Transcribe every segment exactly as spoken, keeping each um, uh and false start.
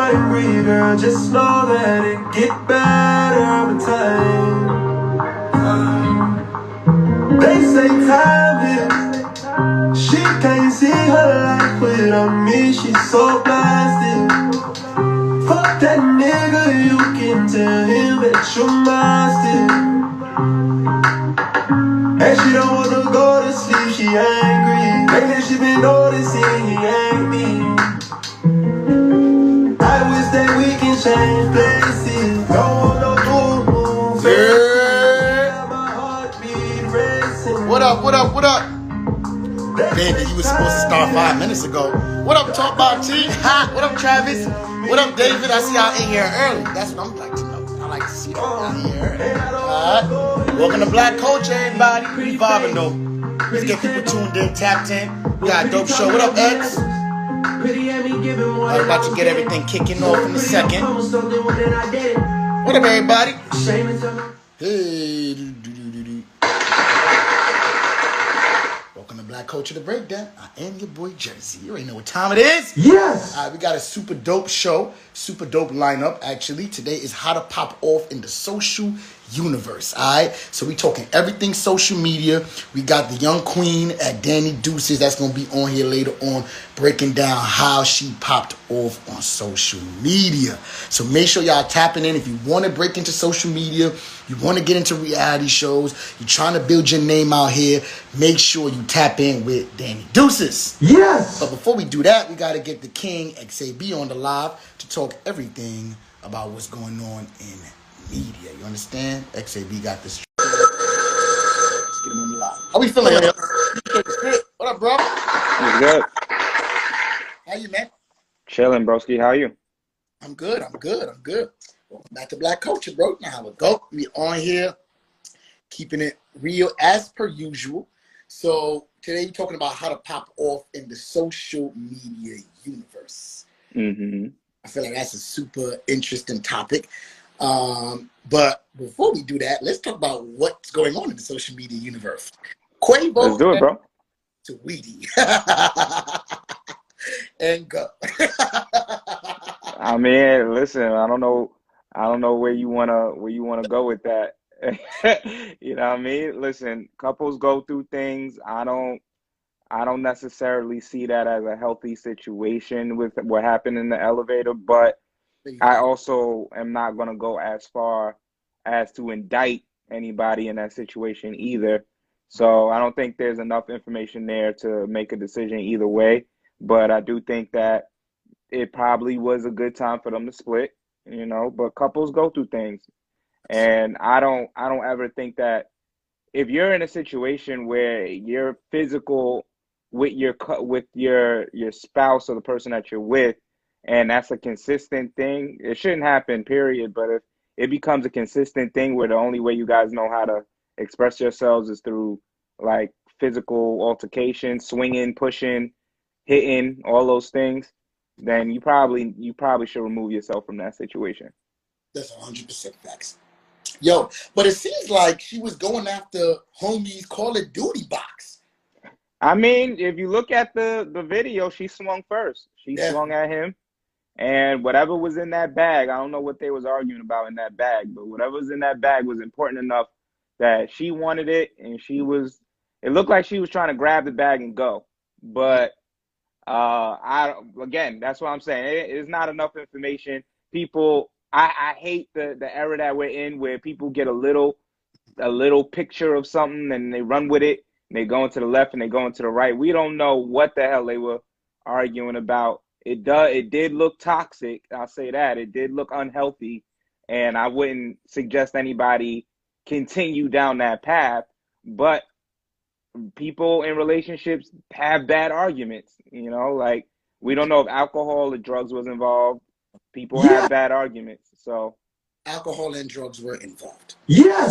angry, girl, just know that it get better with time. They say time heals. She can't see her life without me, she's so blasted. Fuck that nigga, you can tell him that you're mine still. And she don't wanna go to sleep, she angry. Lately she been noticing he ain't me. I wish that we can change places. Don't want no move, yeah. My heart beat racing. What up, what up, what up? Baby, you was supposed to start five minutes ago. What up, Talk About T? Ha! What up, Travis? What up, David? I see y'all in here early. That's what I'm like to know. I like to see y'all in here early. Alright. Welcome to Black Culture, everybody. We vibing though. Let's get people tuned in, tapped in. We got a dope show. What up, X? I'm about to get everything kicking off in a second. What up, everybody? Hey. Welcome to Black Culture, The Breakdown. I am your boy, Jersey. You already know what time it is. Yes! All right, we got a super dope show, super dope lineup, actually. Today is how to pop off in the social universe, all right? So we talking everything social media. We got the young queen at Danny Deuces that's going to be on here later on, breaking down how she popped off on social media. So make sure y'all tapping in. If you want to break into social media, you want to get into reality shows, you're trying to build your name out here, make sure you tap in with Danny Deuces. Yes! But before we do that, we got to get the king, X A B, on the live to talk everything about what's going on in media. You understand? X A B got this. Let's get him on the live. How we feeling, yo? What up, bro? What's good? How you, man? Chilling, broski. How you? I'm good. I'm good. I'm good. Welcome back to Black Culture, bro. Now how it go? We on here, keeping it real as per usual. So today we're talking about how to pop off in the social media universe. Mm-hmm. I feel like that's a super interesting topic. Um, but before we do that, let's talk about what's going on in the social media universe. Quavo, let's do it, bro. To Weedy. And go. I mean, listen, I don't know, I don't know where you wanna where you wanna go with that. You know what I mean? Listen, couples go through things. I don't I don't necessarily see that as a healthy situation with what happened in the elevator, but I also am not going to go as far as to indict anybody in that situation either. So I don't think there's enough information there to make a decision either way. But I do think that it probably was a good time for them to split, you know, but couples go through things. And I don't I don't ever think that if you're in a situation where you're physical with your with your your spouse or the person that you're with, and that's a consistent thing, it shouldn't happen, period. But if it becomes a consistent thing where the only way you guys know how to express yourselves is through like physical altercation, swinging, pushing, hitting, all those things, then you probably you probably should remove yourself from that situation. That's one hundred percent facts. Yo, but it seems like she was going after homie's Call of Duty box. I mean, if you look at the, the video, she swung first. She Yeah. swung at him. And whatever was in that bag, I don't know what they was arguing about in that bag, but whatever was in that bag was important enough that she wanted it, and she was, it looked like she was trying to grab the bag and go. But, uh, I again, that's what I'm saying. It, it's not enough information. People, I, I hate the, the era that we're in where people get a little, a little picture of something and they run with it, and they go into the left and they go into the right. We don't know what the hell they were arguing about. It does. It did look toxic. I'll say that. It did look unhealthy, and I wouldn't suggest anybody continue down that path. But people in relationships have bad arguments. You know, like we don't know if alcohol or drugs was involved. People Yeah. have bad arguments. So Alcohol and drugs were involved. Yes!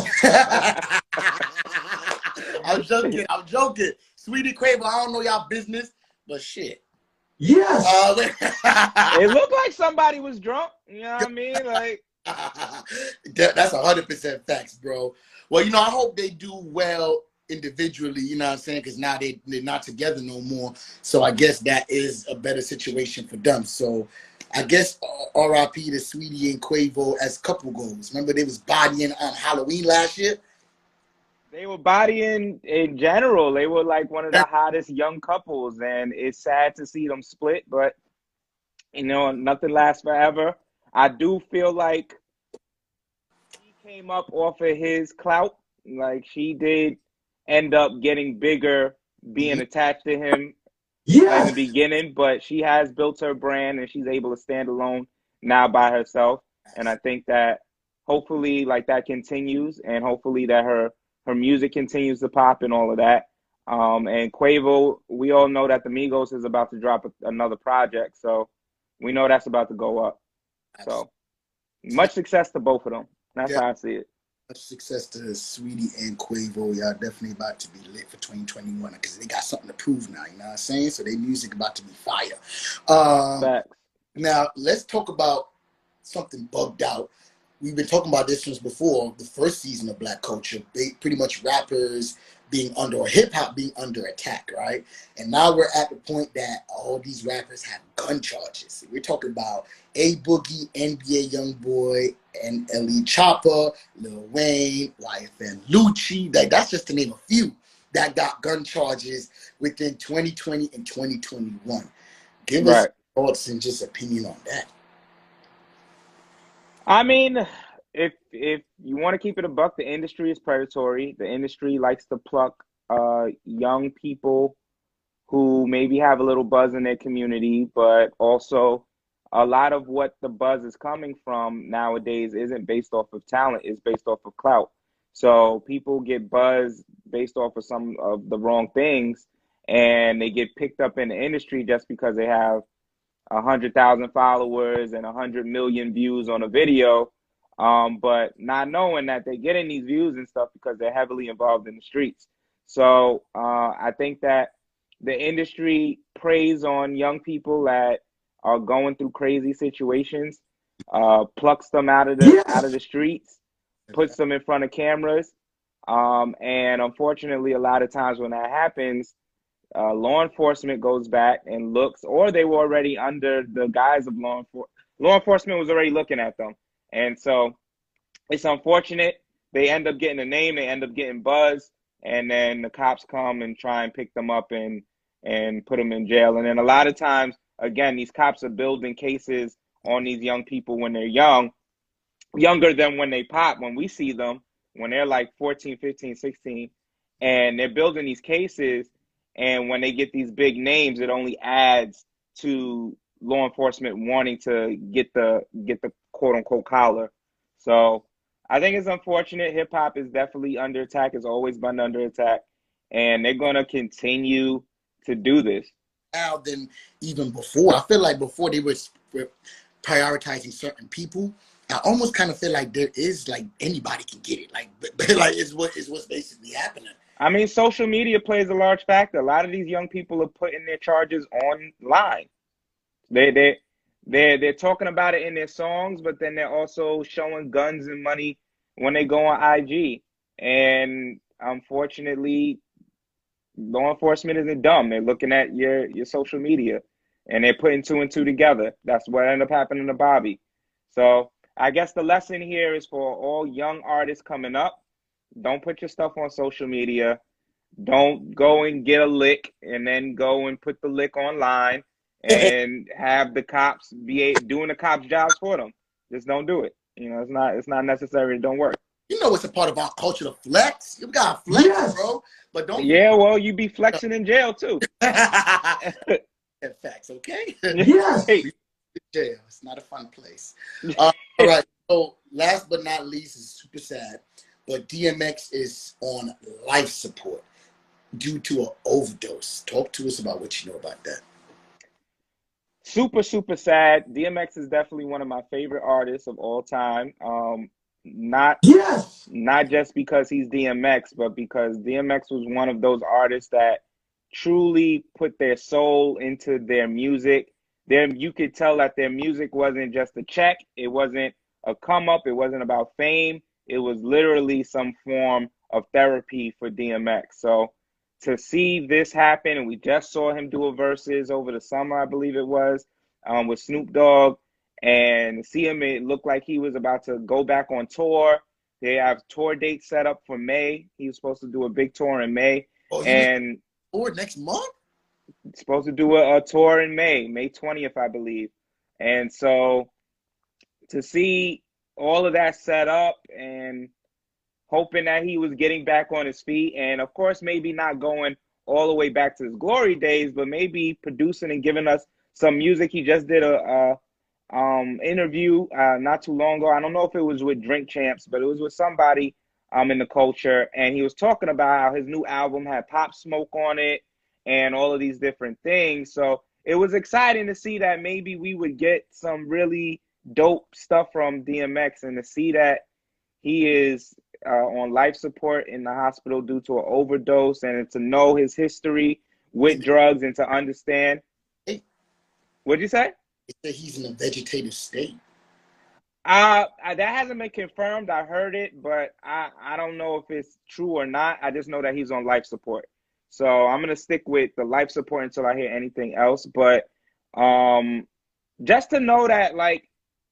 I'm joking. I'm joking. Sweetie Quavo, I don't know y'all business, but shit. Yes! Uh, it looked like somebody was drunk. You know what I mean? Like that, that's one hundred percent facts, bro. Well, you know, I hope they do well individually, you know what I'm saying? Because now they, they're not together no more. So I guess that is a better situation for them. So I guess uh, R I P to Sweetie and Quavo as couple goals. Remember they was bodying on Halloween last year? They were bodying in general. They were like one of the hottest young couples, and it's sad to see them split, but you know, nothing lasts forever. I do feel like he came up off of his clout. Like she did end up getting bigger, being attached to him in the Yes. beginning, but she has built her brand and she's able to stand alone now by herself. And I think that hopefully like that continues, and hopefully that her her music continues to pop and all of that. Um, and Quavo, we all know that the Migos is about to drop a, another project, so we know that's about to go up. So much success to both of them. That's Yeah. how I see it. Much success to Sweetie and Quavo. Y'all definitely about to be lit for twenty twenty-one because they got something to prove now, you know what I'm saying? So their music about to be fire. Um, Facts. now, let's talk about something bugged out. We've been talking about this since before the first season of Black Culture. They, pretty much rappers being under, or hip hop being under attack, right? And now we're at the point that all these rappers have gun charges. We're talking about A Boogie, N B A YoungBoy, and L E Chopper, Lil Wayne, Y F N Lucci. Like, that's just to name a few that got gun charges within twenty twenty and twenty twenty-one. Give us Right. thoughts and just opinion on that. I mean, if if you want to keep it a buck, the industry is predatory. The industry likes to pluck uh, young people who maybe have a little buzz in their community, but also a lot of what the buzz is coming from nowadays isn't based off of talent, it's based off of clout. So people get buzz based off of some of the wrong things, and they get picked up in the industry just because they have a hundred thousand followers and a hundred million views on a video, um, but not knowing that they're getting these views and stuff because they're heavily involved in the streets. So uh, I think that the industry preys on young people that are going through crazy situations, uh, plucks them out of the Yes. out of the streets, puts them in front of cameras, um, and unfortunately, a lot of times when that happens, Uh, law enforcement goes back and looks, or they were already under the guise of law enforcement. Law enforcement was already looking at them. And so it's unfortunate. They end up getting a name, they end up getting buzz, and then the cops come and try and pick them up and, and put them in jail. And then a lot of times, again, these cops are building cases on these young people when they're young, younger than when they pop, when we see them, when they're like fourteen, fifteen, sixteen, and they're building these cases. And when they get these big names, it only adds to law enforcement wanting to get the get the quote unquote collar. So I think it's unfortunate. Hip hop is definitely under attack. It's always been under attack, and they're gonna continue to do this. Now than even before. I feel like before they were prioritizing certain people. I almost kind of feel like there is like anybody can get it. Like, like it's what is what's basically happening. I mean, social media plays a large factor. A lot of these young people are putting their charges online. They they they they're talking about it in their songs, but then they're also showing guns and money when they go on I G. And unfortunately, law enforcement isn't dumb. They're looking at your your social media, and they're putting two and two together. That's what ended up happening to Bobby. So I guess the lesson here is for all young artists coming up: don't put your stuff on social media. Don't go and get a lick and then go and put the lick online and have the cops be doing the cops' jobs for them. Just don't do it. You know, it's not it's not necessary. It don't work. You know, it's a part of our culture to flex. You got flex, Yes. bro. But don't. Yeah, well, you be flexing in jail too. Facts, okay? Yes. Jail. It's not a fun place. Uh, all right. So last but not least, is super sad, but D M X is on life support due to an overdose. Talk to us about what you know about that. Super, super sad. D M X is definitely one of my favorite artists of all time. Um, not Yes. not just because he's D M X, but because D M X was one of those artists that truly put their soul into their music. There, you could tell that their music wasn't just a check. It wasn't a come up. It wasn't about fame. It was literally some form of therapy for D M X. So to see this happen, and we just saw him do a verses over the summer, I believe it was. um, with Snoop Dogg, and see him, it looked like he was about to go back on tour. They have tour dates set up for May. He was supposed to do a big tour in May, Oh, he was and forward next month? supposed to do a, a tour in May, May twentieth, I believe. And so to see all of that set up and hoping that he was getting back on his feet, and of course, maybe not going all the way back to his glory days, but maybe producing and giving us some music. He just did a, a um, interview uh, not too long ago. I don't know if it was with Drink Champs, but it was with somebody um, in the culture, and he was talking about how his new album had Pop Smoke on it and all of these different things. So it was exciting to see that maybe we would get some really dope stuff from D M X, and to see that he is uh, on life support in the hospital due to an overdose, and to know his history with drugs and to understand. Hey, What'd you say? they say he's in a vegetative state. Uh, that hasn't been confirmed. I heard it, but I, I don't know if it's true or not. I just know that he's on life support. So I'm going to stick with the life support until I hear anything else. But um, just to know that, like,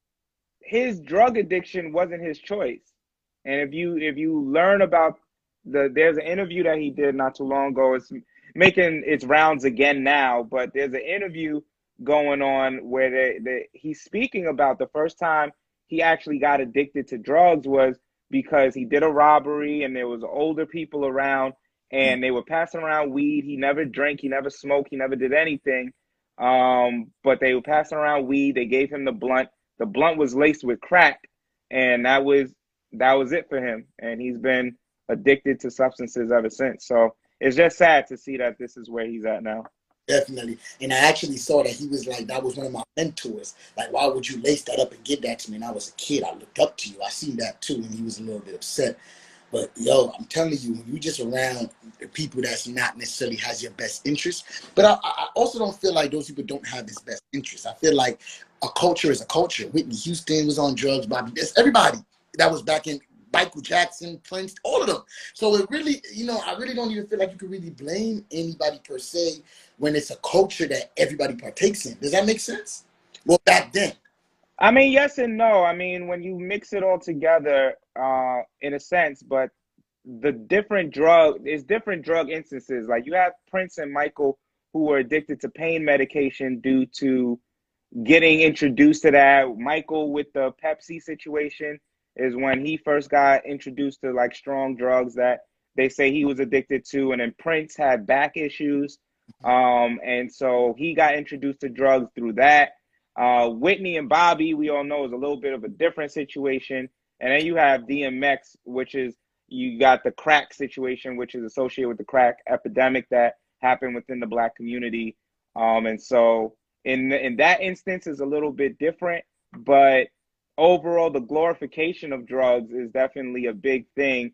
his drug addiction wasn't his choice. And if you if you learn about the, there's an interview that he did not too long ago. It's making its rounds again now, but there's an interview going on where they, they, he's speaking about the first time he actually got addicted to drugs was because he did a robbery and there was older people around and they were passing around weed. He never drank, he never smoked, he never did anything. Um, but they were passing around weed. They gave him the blunt. The blunt was laced with crack, and that was that was it for him. And he's been addicted to substances ever since. So it's just sad to see that this is where he's at now. Definitely. And I actually saw that he was like, that was one of my mentors. Like, why would you lace that up and give that to me? And I was a kid. I looked up to you. I seen that too. And he was a little bit upset. But yo, I'm telling you, when you just around the people that's not necessarily has your best interest. But I, I also don't feel like those people don't have his best interest. I feel like a culture is a culture. Whitney Houston was on drugs. Bobby, everybody that was back in, Michael Jackson, Prince, all of them. So it really, you know, I really don't even feel like you could really blame anybody per se when it's a culture that everybody partakes in. Does that make sense? Well, back then. I mean, yes and no. I mean, when you mix it all together, uh, in a sense, but the different drug, there's different drug instances. Like you have Prince and Michael who were addicted to pain medication due to getting introduced to that. Michael with the Pepsi situation is when he first got introduced to like strong drugs that they say he was addicted to. And then Prince had back issues. Um, and so he got introduced to drugs through that. Uh, Whitney and Bobby, we all know, is a little bit of a different situation. And then you have D M X, which is, you got the crack situation, which is associated with the crack epidemic that happened within the Black community. Um, and so in, in that instance is a little bit different, but overall, the glorification of drugs is definitely a big thing.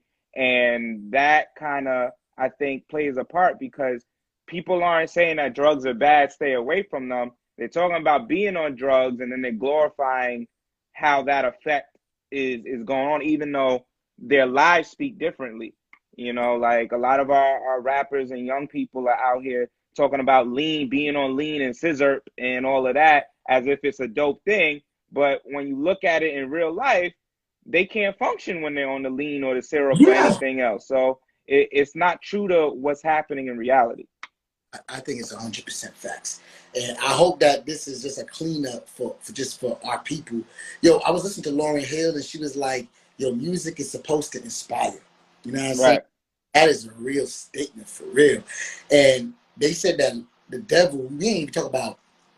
And that kind of, I think, plays a part because people aren't saying that drugs are bad, stay away from them. They're talking about being on drugs, and then they're glorifying how that effect is, is going on, even though their lives speak differently. You know, like a lot of our, our rappers and young people are out here talking about lean, being on lean and scissor and all of that as if it's a dope thing. But when you look at it in real life, they can't function when they're on the lean or the syrup or Yeah. anything else. So it, it's not true to what's happening in reality. I think it's one hundred percent facts. And I hope that this is just a cleanup for, for just for our people. Yo, I was listening to Lauryn Hill, and she was like, your music is supposed to inspire. You know what I'm saying? Right. That is a real statement for real. And they said that the devil, we ain't even talk about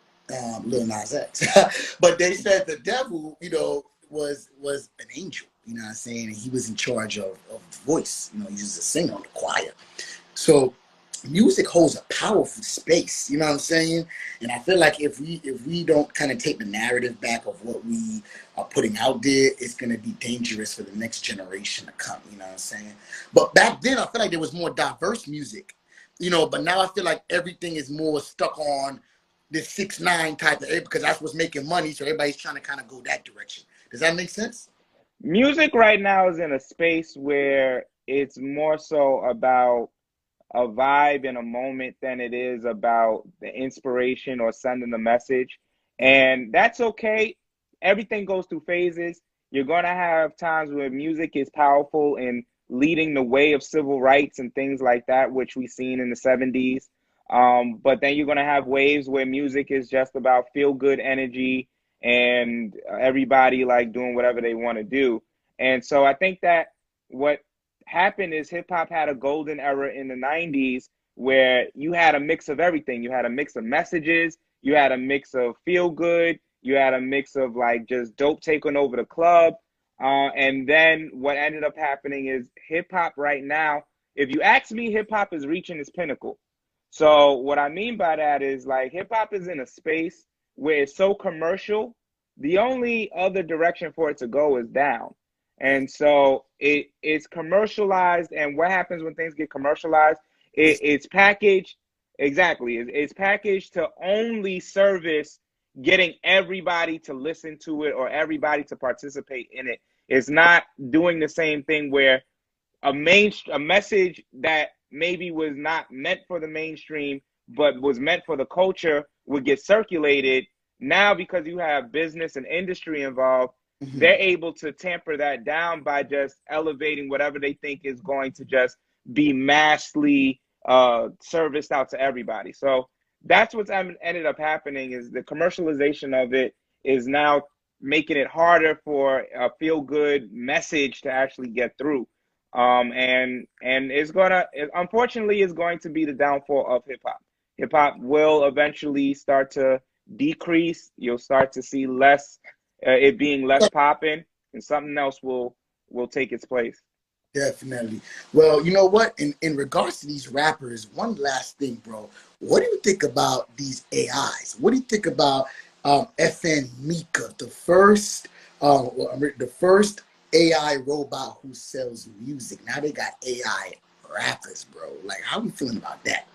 um, Lil Nas X, but they said the devil, you know, was was an angel. You know what I'm saying? And he was in charge of, of the voice. You know, he was a singer on the choir. So music holds a powerful space, you know what I'm saying? And I feel like if we if we don't kind of take the narrative back of what we are putting out there, it's going to be dangerous for the next generation to come, you know what I'm saying? But back then, I feel like there was more diverse music, you know, but now I feel like everything is more stuck on this six nine type of, because that's what's making money, so everybody's trying to kind of go that direction. Does that make sense? Music right now is in a space where it's more so about a vibe in a moment than it is about the inspiration or sending the message. And that's okay. Everything goes through phases. You're going to have times where music is powerful in leading the way of civil rights and things like that, which we've seen in the seventies. Um, but then you're going to have waves where music is just about feel good energy and everybody like doing whatever they want to do. And so I think that what happened is hip hop had a golden era in the nineties where you had a mix of everything. You had a mix of messages, you had a mix of feel good, you had a mix of like just dope taking over the club. Uh, and then what ended up happening is hip hop right now, if you ask me, hip hop is reaching its pinnacle. So what I mean by that is like hip hop is in a space where it's so commercial. The only other direction for it to go is down. And so it it's commercialized. And what happens when things get commercialized? It, it's packaged. Exactly. It, it's packaged to only service getting everybody to listen to it or everybody to participate in it. It's not doing the same thing where a main a message that maybe was not meant for the mainstream but was meant for the culture would get circulated. Now, because you have business and industry involved, mm-hmm. they're able to tamper that down by just elevating whatever they think is going to just be massively uh, serviced out to everybody. So that's what's ended up happening is the commercialization of it is now making it harder for a feel-good message to actually get through. Um, and and it's gonna, it, unfortunately, it's going to be the downfall of hip-hop. Hip-hop will eventually start to decrease. You'll start to see less, uh, it being less popping, and something else will will take its place. Definitely. Well, you know what? In in regards to these rappers, one last thing, bro. What do you think about these A Is? What do you think about um, F N Meka, the first, uh, the first A I robot who sells music? Now they got A I rappers, bro. Like, how are you feeling about that?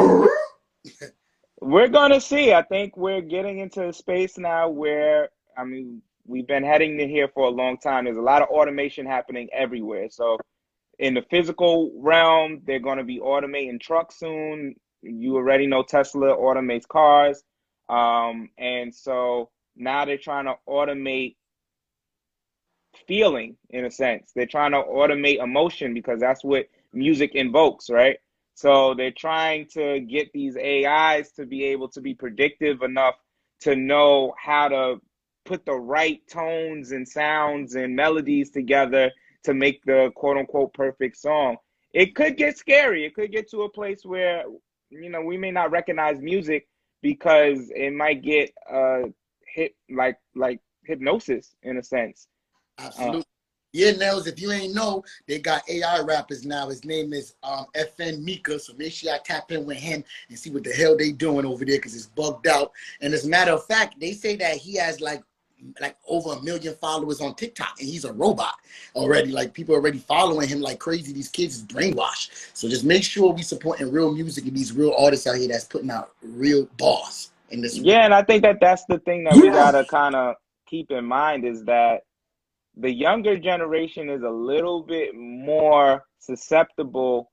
We're gonna see. I think we're getting into a space now where, I mean, we've been heading to here for a long time. There's a lot of automation happening everywhere. So in the physical realm, they're going to be automating trucks soon. You already know Tesla automates cars. Um, and so now they're trying to automate feeling, in a sense. They're trying to automate emotion because that's what music invokes, right? So they're trying to get these A Is to be able to be predictive enough to know how to put the right tones and sounds and melodies together to make the quote unquote perfect song. It could get scary. It could get to a place where, you know, we may not recognize music because it might get uh hit like like hypnosis in a sense. Absolutely. Uh, yeah, Nels, if you ain't know, they got A I rappers now. His name is um, F N Meka, so make sure I tap in with him and see what the hell they doing over there because it's bugged out. And as a matter of fact, they say that he has like like over a million followers on TikTok and he's a robot already. Like people already following him like crazy. These kids is brainwashed. So just make sure we supporting real music and these real artists out here that's putting out real bars in this. Yeah, and I think that that's the thing that we gotta kind of keep in mind is that the younger generation is a little bit more susceptible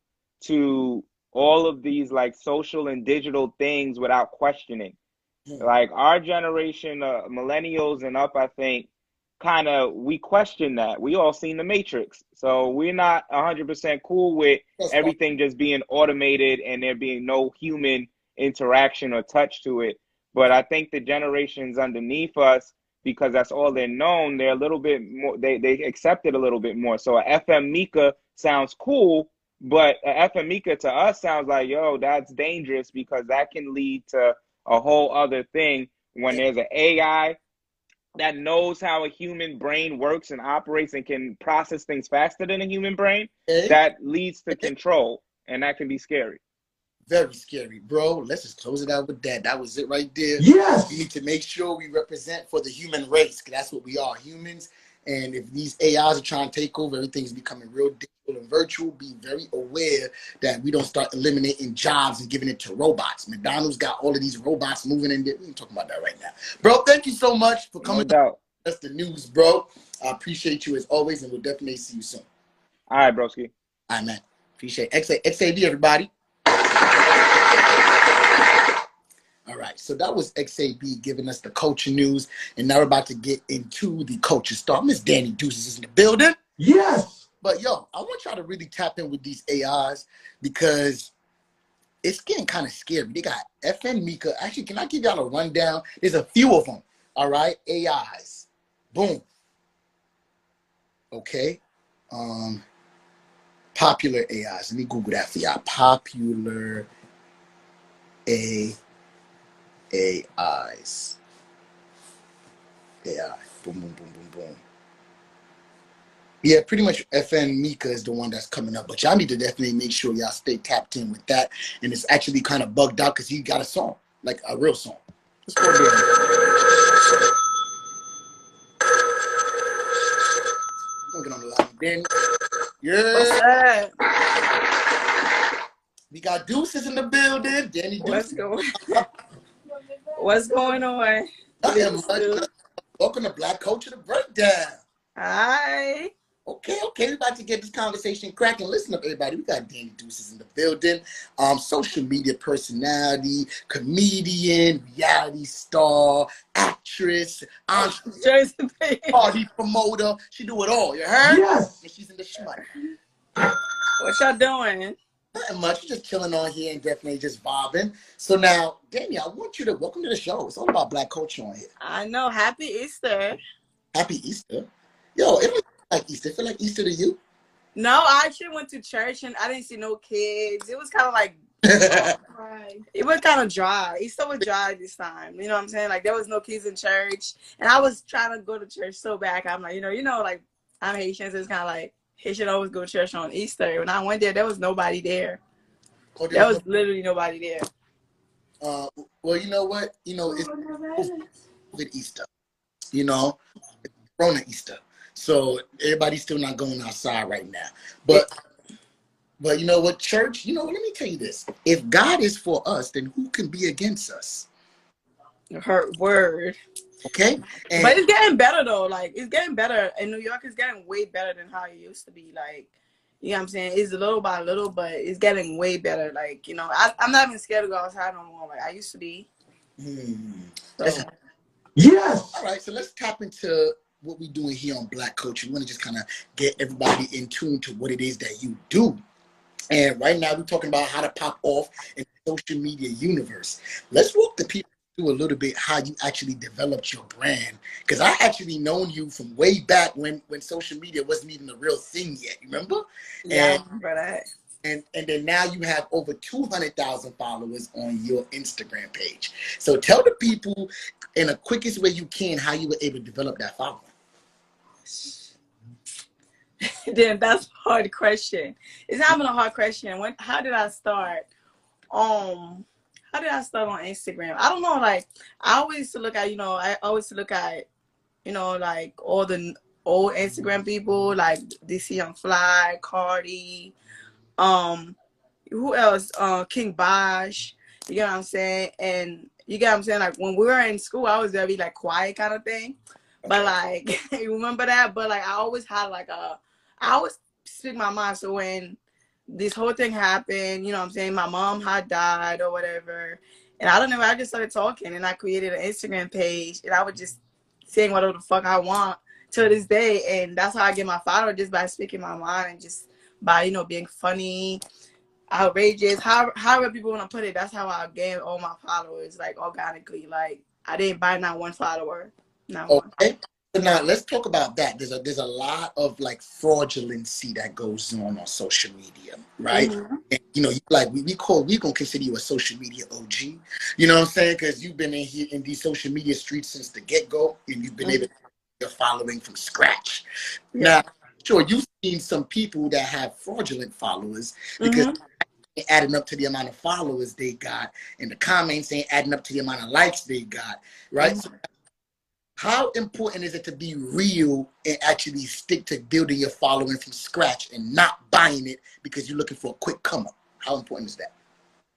to all of these like social and digital things without questioning. Like our generation, uh, millennials and up, I think, kind of, we question that. We all seen The Matrix. So we're not one hundred percent cool with everything just being automated and there being no human interaction or touch to it. But I think the generations underneath us, because that's all they're known, they're a little bit more, they, they accept it a little bit more. So a F M Meka sounds cool, but a F M Meka to us sounds like, yo, that's dangerous because that can lead to a whole other thing when there's an A I that knows how a human brain works and operates and can process things faster than a human brain. That leads to control, and that can be scary. Very scary, bro. Let's just close it out with that. That was it right there. Yes. We need to make sure we represent for the human race, because that's what we are, humans. And if these A Is are trying to take over, everything's becoming real digital and virtual. Be very aware that we don't start eliminating jobs and giving it to robots. McDonald's got all of these robots moving in there. We ain't talking about that right now. Bro, thank you so much for coming. No doubt. That's the news, bro. I appreciate you as always, and we'll definitely see you soon. All right, broski. All right, man. Appreciate it. X A V, everybody. All right, so that was X A B giving us the culture news, and now we're about to get into the culture star. Miss Danny Deuces is in the building. Yes. But yo, I want y'all to really tap in with these A Is because it's getting kind of scary. They got F N Mika. Actually, can I give y'all a rundown? There's a few of them. All right, A Is. Boom. Okay. Um, popular A Is. Let me Google that for y'all. Popular A AIs. A I. Boom, boom, boom, boom, boom. Yeah, pretty much F N Mika is the one that's coming up, but y'all need to definitely make sure y'all stay tapped in with that. And it's actually kind of bugged out because he got a song, like a real song. Let's go there. I'm gonna get on the line. Danny. Yeah. What's up? We got Deuces in the building. Danny What's Deuces. going What's going on? Nothing much. Welcome to Black Culture The Breakdown. Hi. Okay, okay, we're about to get this conversation cracking. Listen up, everybody. We got Danny Deuces in the building. Um, social media personality, comedian, reality star, actress, entrepreneur, party promoter. She do it all. You heard? Yes. And she's in the schmuck. What y'all doing? Nothing much. We're just chilling on here and definitely just vibing. So now, Danny, I want you to welcome to the show. It's all about Black culture on here. I know. Happy Easter. Happy Easter. Yo, it was like Easter. Feel like Easter to you? No, I actually went to church and I didn't see no kids. It was kind of like, it was kind of dry. Easter was dry this time. You know what I'm saying? Like there was no kids in church, and I was trying to go to church so bad. I'm like, you know, you know, like I'm Haitian, so it's kind of like Haitian always go to church on Easter. When I went there, there was nobody there. Oh, there was no- literally nobody there. Uh, well, you know what? You know, it's with Easter. You know, it's Corona Easter. So everybody's still not going outside right now. But but you know what, church, you know, let me tell you this. If God is for us, then who can be against us? Her word. Okay? And but it's getting better though. Like it's getting better. In New York, it's getting way better than how it used to be. Like, you know what I'm saying? It's a little by little, but it's getting way better. Like, you know, I, I'm not even scared to go outside no more. Like I used to be. hmm. So. Yes. All right, so let's tap into what we're doing here on Black Culture. We want to just kind of get everybody in tune to what it is that you do. And right now we're talking about how to pop off in the social media universe. Let's walk the people through a little bit how you actually developed your brand. Because I actually known you from way back when, when social media wasn't even a real thing yet. Remember? Yeah, and, I remember that. And, and then now you have over two hundred thousand followers on your Instagram page. So tell the people in the quickest way you can how you were able to develop that following. Then that's a hard question. It's not even a hard question. When how did I start? Um, how did I start on Instagram? I don't know. Like I always used to look at, you know, I always used to look at, you know, like all the old Instagram people, like D C Young Fly, Cardi, um, who else? Uh, King Bosh. You get what I'm saying? And you get what I'm saying? Like when we were in school, I was very like quiet kind of thing. But like, you remember that? But like, I always had like a, I always speak my mind. So when this whole thing happened, you know what I'm saying? My mom had died or whatever. And I don't know, I just started talking and I created an Instagram page and I was just saying whatever the fuck I want to this day. And that's how I get my follower, just by speaking my mind and just by, you know, being funny, outrageous, how, however people want to put it. That's how I gain all my followers, like organically. Like I didn't buy not one follower. Not one. Okay. So now let's talk about that. There's a there's a lot of like fraudulency that goes on on social media, right? Mm-hmm. And you know, you, like we, we call we gonna consider you a social media O G. You know what I'm saying? Because you've been in here in these social media streets since the get go, and you've been mm-hmm. able to get your following from scratch. Yeah. Now, sure, you've seen some people that have fraudulent followers because. Mm-hmm. Adding up to the amount of followers they got, and the comments ain't adding up to the amount of likes they got, right? Mm-hmm. So how important is it to be real and actually stick to building your following from scratch and not buying it because you're looking for a quick come up? How important is that?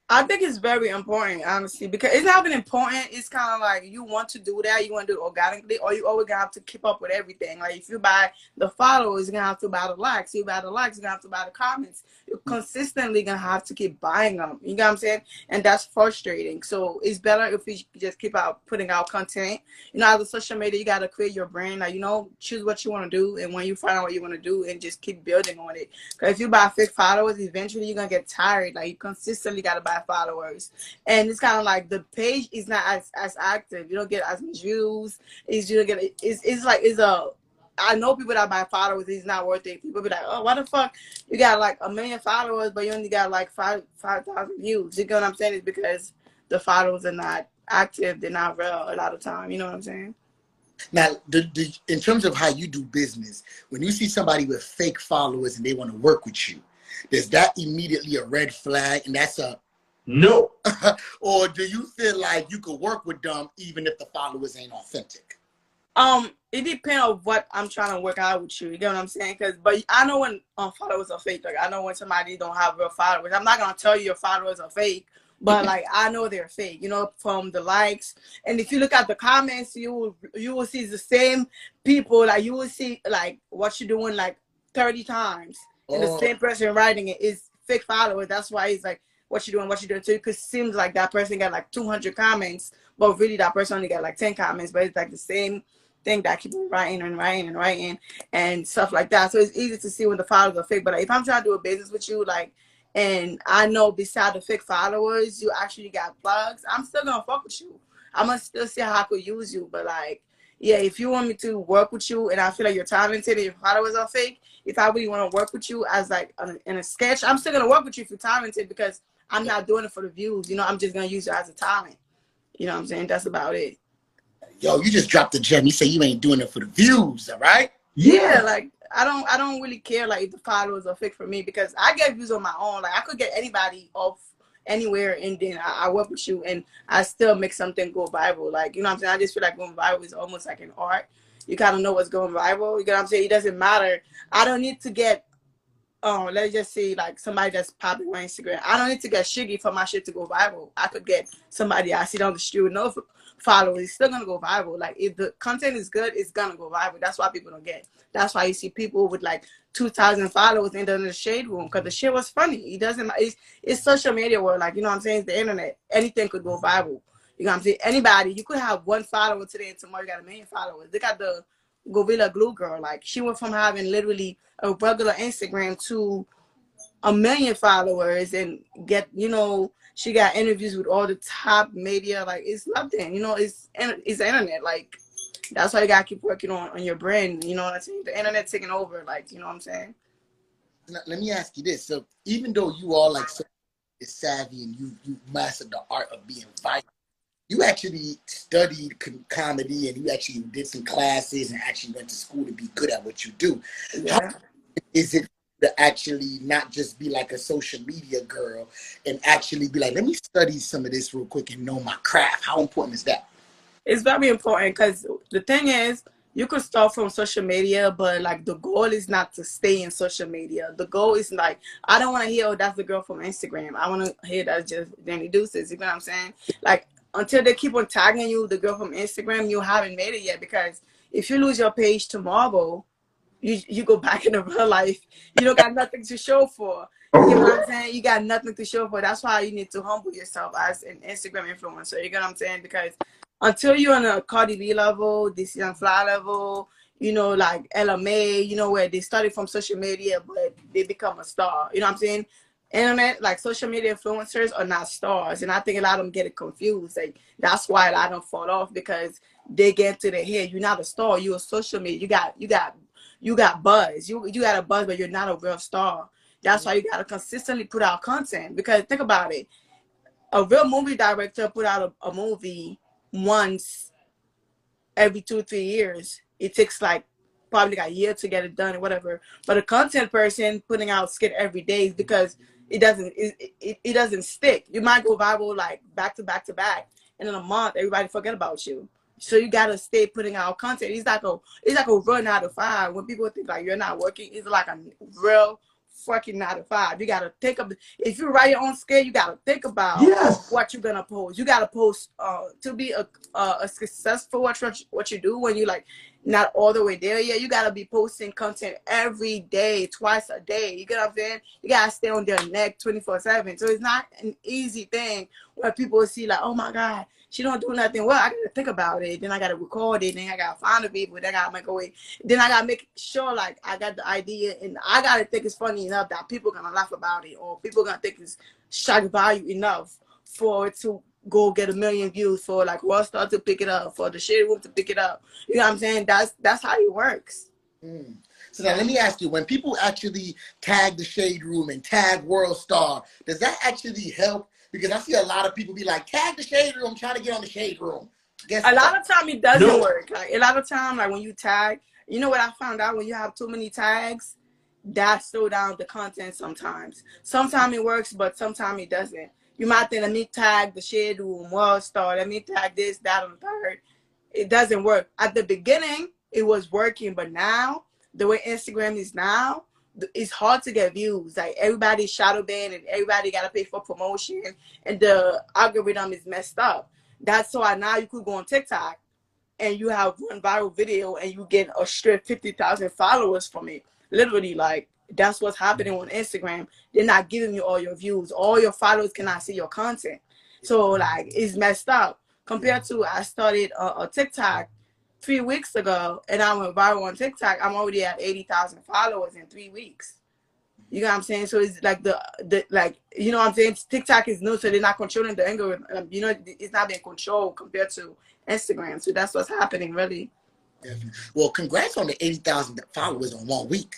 I think it's very important, honestly, because it's not even important. It's kind of like you want to do that, you want to do it organically, or you always gonna have to keep up with everything. Like if you buy the followers, you're gonna have to buy the likes. You buy the likes, you're gonna have to buy the comments. You're consistently gonna have to keep buying them. You know what I'm saying? And that's frustrating. So it's better if we just keep out putting out content. You know, as a social media, you gotta create your brand. Like, you know, choose what you want to do, and when you find out what you want to do, and just keep building on it. Because if you buy fake followers, eventually you're gonna get tired. Like you consistently gotta buy followers, and it's kind of like the page is not as as active. You don't get as much views. It's you don't get it's it's like it's a. I know people that buy followers. It's not worth it. People be like, oh, why the fuck you got like a million followers, but you only got like five five thousand views. You get what I'm saying? It's because the followers are not active. They're not real a lot of time. You know what I'm saying? Now, the, the, in terms of how you do business, when you see somebody with fake followers and they want to work with you, is that immediately a red flag and that's a no? Or do you feel like you could work with them even if the followers ain't authentic? Um, it depends on what I'm trying to work out with you. You get what I'm saying? Cause, but I know when um, followers are fake. Like I know when somebody don't have real followers. I'm not gonna tell you your followers are fake, but like I know they're fake. You know, from the likes. And if you look at the comments, you will you will see the same people. Like you will see like what you're doing like thirty times, and Oh. the same person writing it is fake followers. That's why it's like what you doing, what you doing. So it could seems like that person got like two hundred comments, but really that person only got like ten comments. But it's like the same thing that keep writing and writing and writing and stuff like that. So it's easy to see when the followers are fake. But like, if I'm trying to do a business with you, like, and I know beside the fake followers, you actually got plugs, I'm still gonna fuck with you. I'm gonna still see how I could use you. But like, yeah, if you want me to work with you and I feel like you're talented and your followers are fake, if I really want to work with you as like in a sketch, I'm still gonna work with you if you're talented because I'm not doing it for the views. You know, I'm just gonna use you as a talent. You know what I'm saying? That's about it. Yo, you just dropped the gem. You say you ain't doing it for the views, all right? Yeah, like I don't I don't really care like if the followers are fake for me because I get views on my own. Like I could get anybody off anywhere and then I, I work with you and I still make something go viral. Like, you know what I'm saying? I just feel like going viral is almost like an art. You kind of know what's going viral. You know what I'm saying? It doesn't matter. I don't need to get um, let's just say like somebody that's popping on Instagram. I don't need to get Shiggy for my shit to go viral. I could get somebody I see down the street with no followers. It's still gonna go viral. Like if the content is good, it's gonna go viral. That's why people don't get. That's why you see people with like two thousand followers in the shade room because the shit was funny. It doesn't. It's, it's social media world. Like, you know what I'm saying? It's the internet. Anything could go viral. You know what I'm saying? Anybody. You could have one follower today and tomorrow you got a million followers. They got the Gorilla Glue girl. Like she went from having literally a regular Instagram to a million followers and get, you know, she got interviews with all the top media. Like it's nothing, you know, it's it's the internet. Like that's why you gotta keep working on, on your brand. You know what I'm saying? The internet's taking over, like, you know what I'm saying? Now, let me ask you this. So even though you are like so savvy and you you mastered the art of being viral, you actually studied comedy and you actually did some classes and actually went to school to be good at what you do. Yeah. How is it to actually not just be like a social media girl and actually be like, let me study some of this real quick and know my craft? How important is that? It's very important because the thing is, you could start from social media, but like the goal is not to stay in social media. The goal is like, I don't want to hear, oh, that's the girl from Instagram. I want to hear that's just Danny Deuces. You know what I'm saying? Like, until they keep on tagging you, the girl from Instagram, you haven't made it yet. Because if you lose your page tomorrow, you you go back into real life, you don't got nothing to show for. You know what I'm saying? You got nothing to show for. That's why you need to humble yourself as an Instagram influencer. You know what I'm saying? Because until you're on a Cardi B level, this Young Fly level, you know, like Ella May, you know, where they started from social media, but they become a star. You know what I'm saying? Internet, like social media influencers are not stars. And I think a lot of them get it confused. Like that's why a lot of them fall off because they get to their head. You're not a star. You're a social media. You got, you got, you got buzz. You, you got a buzz, but you're not a real star. That's why you got to consistently put out content. Because think about it. A real movie director put out a, a movie once every two, three years. It takes like probably like a year to get it done or whatever. But a content person putting out skit every day is because it doesn't it, it, it doesn't stick. You might go viral like back to back to back, and in a month everybody forget about you. So you gotta stay putting out content. It's like a it's like a real nine to five. When people think like you're not working, it's like a real fucking nine to five. You gotta think of, if you write your own scale, you gotta think about Yes. what you're gonna post. You gotta post uh to be a uh, a successful what what what you do when you like not all the way there yet. You gotta be posting content every day, twice a day. You get what I'm saying? You gotta stay on their neck twenty-four seven. So it's not an easy thing where people see like, oh my God, she don't do nothing. Well, I gotta think about it. Then I gotta record it. Then I gotta find the people. Then I gotta make a way. Then I gotta make sure like I got the idea, and I gotta think it's funny enough that people gonna laugh about it, or people gonna think it's shock value enough for it to go get a million views, for like Rockstar to pick it up, for the Shade Room to pick it up. You know what I'm saying? That's that's how it works. Mm. So now let me ask you: when people actually tag the Shade Room and tag World Star, does that actually help? Because I see a lot of people be like, tag the Shade Room, trying to get on the Shade Room. Guess a lot what? of time it doesn't No. work. Like a lot of time, like when you tag, you know what I found out, when you have too many tags, that slow down the content sometimes. Sometimes it works, but sometimes it doesn't. You might think, let me tag the Shade Room, World Star, let me tag this, that, and the third. It doesn't work. At the beginning, it was working, but now, the way Instagram is now, it's hard to get views. Like everybody's shadow banned and everybody got to pay for promotion, and the algorithm is messed up. That's why now you could go on TikTok and you have one viral video and you get a straight fifty thousand followers from it. Literally, like that's what's happening on Instagram. They're not giving you all your views. All your followers cannot see your content. So like it's messed up compared to I started a, a TikTok three weeks ago, and I went viral on TikTok. I'm already at eighty thousand followers in three weeks. You know what I'm saying? So it's like the, the like, you know what I'm saying? TikTok is new, so they're not controlling the algorithm. Um, you know, it's not being controlled compared to Instagram. So that's what's happening, really. Definitely. Well, congrats on the eighty thousand followers in one week.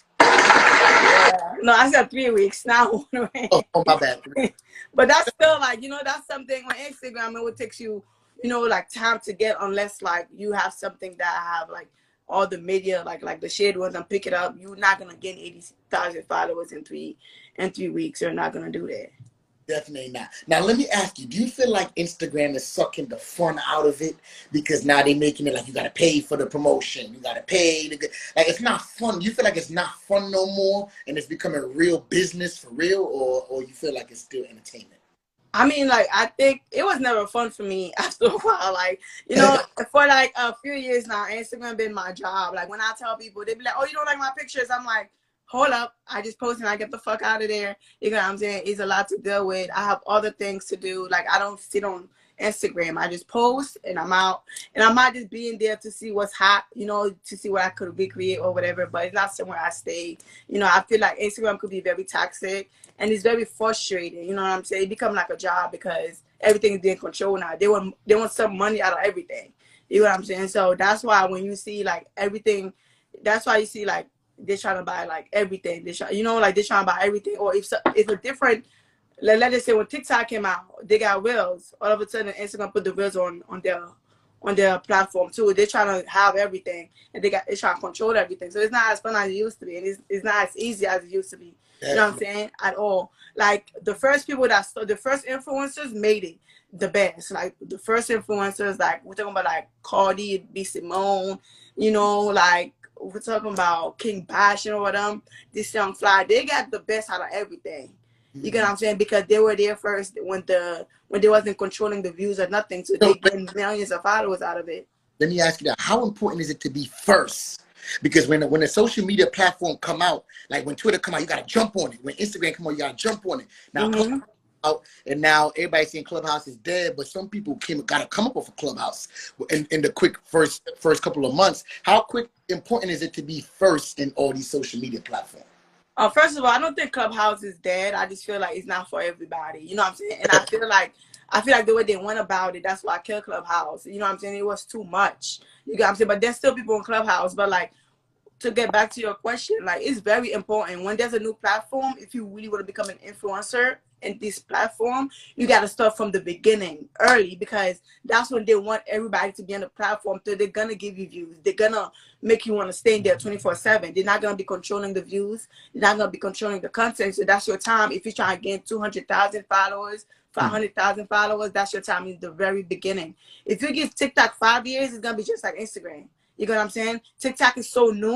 Yeah. No, I said three weeks now. Oh, oh, my bad. But that's still like, you know, that's something on Instagram, it would take you, you know, like time to get, unless like you have something that have like all the media, like like the Shade ones, and pick it up. You're not gonna get eighty thousand followers in three in three weeks. You're not gonna do that. Definitely not. Now, let me ask you, do you feel like Instagram is sucking the fun out of it? Because now they're making it like you got to pay for the promotion. You got to pay. To get, like, it's not fun. You feel like it's not fun no more and it's becoming real business for real? Or, or you feel like it's still entertainment? I mean, like, I think it was never fun for me after a while. Like, you know, for like a few years now, Instagram been my job. Like, when I tell people, they be like, oh, you don't like my pictures? I'm like, hold up, I just posted and I get the fuck out of there. You know what I'm saying? It's a lot to deal with. I have other things to do. Like, I don't sit on Instagram. I just post and I'm out. And I might just be in there to see what's hot, you know, to see what I could recreate or whatever. But it's not somewhere I stay. You know, I feel like Instagram could be very toxic and it's very frustrating. You know what I'm saying? It become like a job because everything is being controlled now. They want, they want some money out of everything. You know what I'm saying? So that's why when you see like everything, that's why you see like, they're trying to buy like everything. They try, you know, like they're trying to buy everything. Or if so, if a different, let, let us say when TikTok came out, they got Reels. All of a sudden, Instagram put the Reels on on their on their platform too. They're trying to have everything, and they got they trying to control everything. So it's not as fun as it used to be, and it's, it's not as easy as it used to be. Definitely. You know what I'm saying? At all. Like the first people that started, the first influencers made it the best. Like the first influencers, like we're talking about like Cardi, B. Simone, you know, like. We're talking about King Bash and all of them, this Young Fly, they got the best out of everything. You mm-hmm. get what I'm saying? Because they were there first when the when they wasn't controlling the views or nothing, so they get millions of followers out of it. Let me ask you that: how important is it to be first? Because when when a social media platform come out, like when Twitter come out, you gotta jump on it. When Instagram come out, you gotta jump on it. Now. Mm-hmm. Out, and now everybody's saying Clubhouse is dead, but some people came got to come up with a Clubhouse in, in the quick first first couple of months. How quick important is it to be first in all these social media platforms? Uh, first of all, I don't think Clubhouse is dead. I just feel like it's not for everybody. You know what I'm saying? And I feel like I feel like the way they went about it, that's why I killed Clubhouse. You know what I'm saying? It was too much. You got what I'm saying? But there's still people in Clubhouse. But like, to get back to your question, like it's very important when there's a new platform. If you really want to become an influencer in this platform, you got to start from the beginning early, because that's when they want everybody to be on the platform. So they're gonna give you views. They're gonna make you want to stay in there twenty-four seven. They're not gonna be controlling the views. They're not gonna be controlling the content. So that's your time. If you're trying to gain two hundred thousand followers, five hundred thousand followers, that's your time in the very beginning. If you give TikTok five years, it's gonna be just like Instagram. You know what I'm saying? TikTok is so new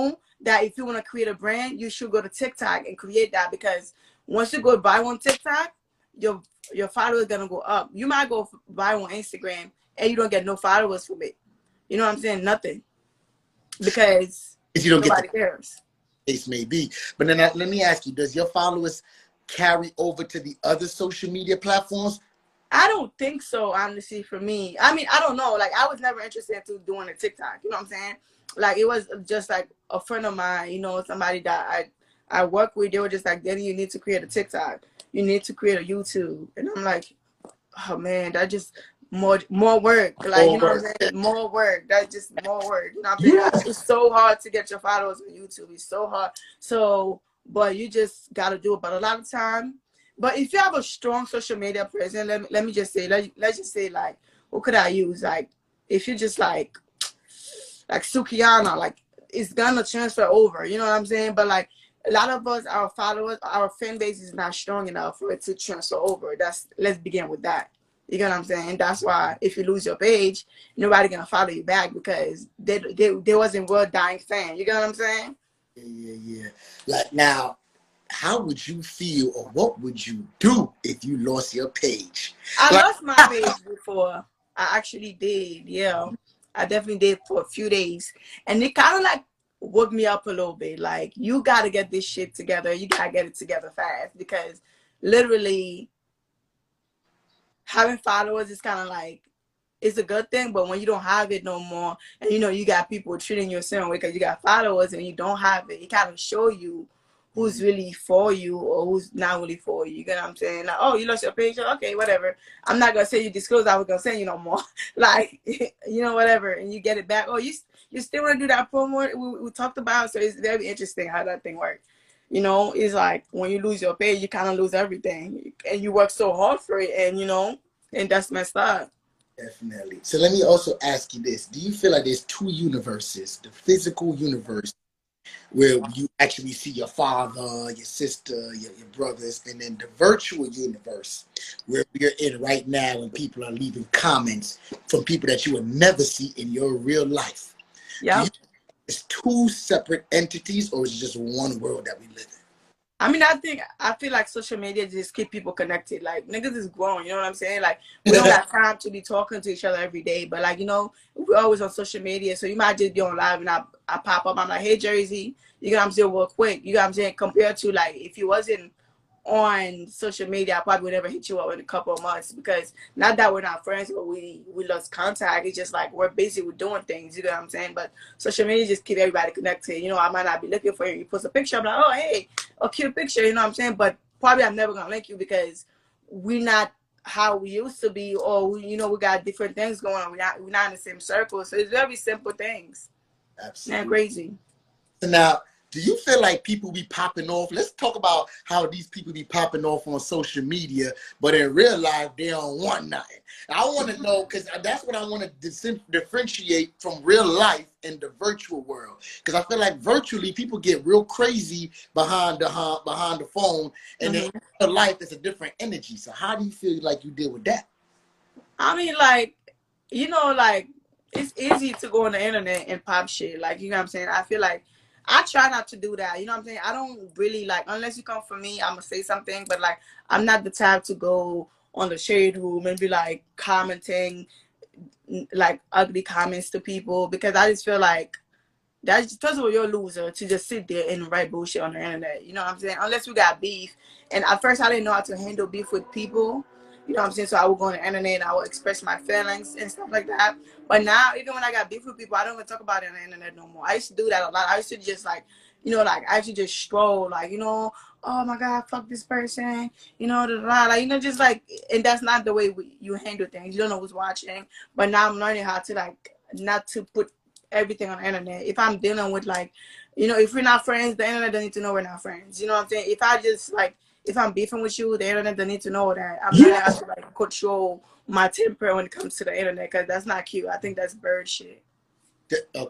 that if you want to create a brand, you should go to TikTok and create that, because once you go buy on TikTok, your your followers gonna go up. You might go buy on Instagram and you don't get no followers from it. You know what I'm saying? Nothing, because If you don't nobody get the cares. case may be. But then uh, let me ask you, does your followers carry over to the other social media platforms? I don't think so, honestly, for me. I mean, I don't know. Like, I was never interested in doing a TikTok. You know what I'm saying? Like, it was just like a friend of mine, you know, somebody that I I work with. They were just like, Danny, you need to create a TikTok. You need to create a YouTube. And I'm like, oh, man, that just more more work. Like, you know what I'm saying? More work. That's just more work. You know what I'm saying? Yes. It's so hard to get your followers on YouTube. It's so hard. So, but you just got to do it. But a lot of time, but if you have a strong social media presence, let me, let me just say, let, let's just say, like, what could I use? Like, if you just like, like Sukihana, like, it's gonna transfer over, you know what I'm saying? But like, a lot of us, our followers, our fan base is not strong enough for it to transfer over. That's, let's begin with that. You get what I'm saying? That's why if you lose your page, nobody gonna follow you back, because they they, they wasn't worth dying fan. You get what I'm saying? Yeah, yeah, yeah. Like, now, how would you feel, or what would you do if you lost your page? I Like, lost my page before. I actually did, yeah. I definitely did for a few days. And it kind of like woke me up a little bit. Like, you got to get this shit together. You got to get it together fast, because literally having followers is kind of like, it's a good thing, but when you don't have it no more, and you know, you got people treating you a certain way because you got followers and you don't have it, it kind of show you who's really for you or who's not really for you. You get what I'm saying? Like, oh, you lost your page? Okay, whatever. I'm not gonna say you disclose. I was gonna say you no more. Like, you know, whatever. And you get it back. Oh, you you still want to do that promo we, we talked about? So it's very interesting how that thing works. You know, it's like when you lose your page, you kind of lose everything, and you work so hard for it, and you know, and that's messed up. definitely. So let me also ask you this. Do you feel like there's two universes, the physical universe, where you actually see your father, your sister, your, your brothers, and then the virtual universe, where we're in right now, and people are leaving comments from people that you will never see in your real life? Yeah. Do you think it's two separate entities, or is it just one world that we live in? I mean, I think, I feel like social media just keep people connected. Like, niggas is grown, you know what I'm saying? Like, we don't got time to be talking to each other every day. But, like, you know, we're always on social media. So you might just be on live and I, I pop up. I'm like, hey, Jersey. You know what I'm saying? Real quick. You know what I'm saying? Compared to, like, if you wasn't on social media, I probably would never hit you up in a couple of months, because not that we're not friends, but we we lost contact. It's just like we're busy with doing things, you know what I'm saying? But social media just keep everybody connected. You know, I might not be looking for you. You post a picture, I'm like, oh, hey, a cute picture, you know what I'm saying? But probably I'm never gonna link you, because we're not how we used to be, or we, you know, we got different things going on. We're not we're not in the same circle. So it's very simple things. Absolutely. Not crazy. So now, do you feel like people be popping off? Let's talk about how these people be popping off on social media, but in real life, they don't want nothing. I want to know, because that's what I want to differentiate from real life and the virtual world. Because I feel like virtually, people get real crazy behind the behind the phone, and mm-hmm. in real life, it's a different energy. So how do you feel like you deal with that? I mean, like, you know, like, it's easy to go on the internet and pop shit. Like, you know what I'm saying? I feel like I try not to do that. You know what I'm saying? I don't really, like, unless you come for me, I'm going to say something. But, like, I'm not the type to go on the shade room and be, like, commenting, like, ugly comments to people. Because I just feel like that's just, first of all, you're a loser to just sit there and write bullshit on the internet. You know what I'm saying? Unless we got beef. And at first, I didn't know how to handle beef with people. You know what I'm saying? So I would go on the internet and I would express my feelings and stuff like that. But now, even when I got beef with people, I don't even talk about it on the internet no more. I used to do that a lot. I used to just, like, you know, like, I used to just stroll, like, you know, oh my God, fuck this person, you know, da, da, da. Like, you know, just like, and that's not the way we, you handle things. You don't know who's watching. But now I'm learning how to, like, not to put everything on the internet. If I'm dealing with, like, you know, if we're not friends, the internet doesn't need to know we're not friends. You know what I'm saying? If I just, like, if I'm beefing with you, the internet doesn't need to know that. I'm learning how to, like, control my temper when it comes to the internet, because that's not cute. I think that's bird shit. Okay.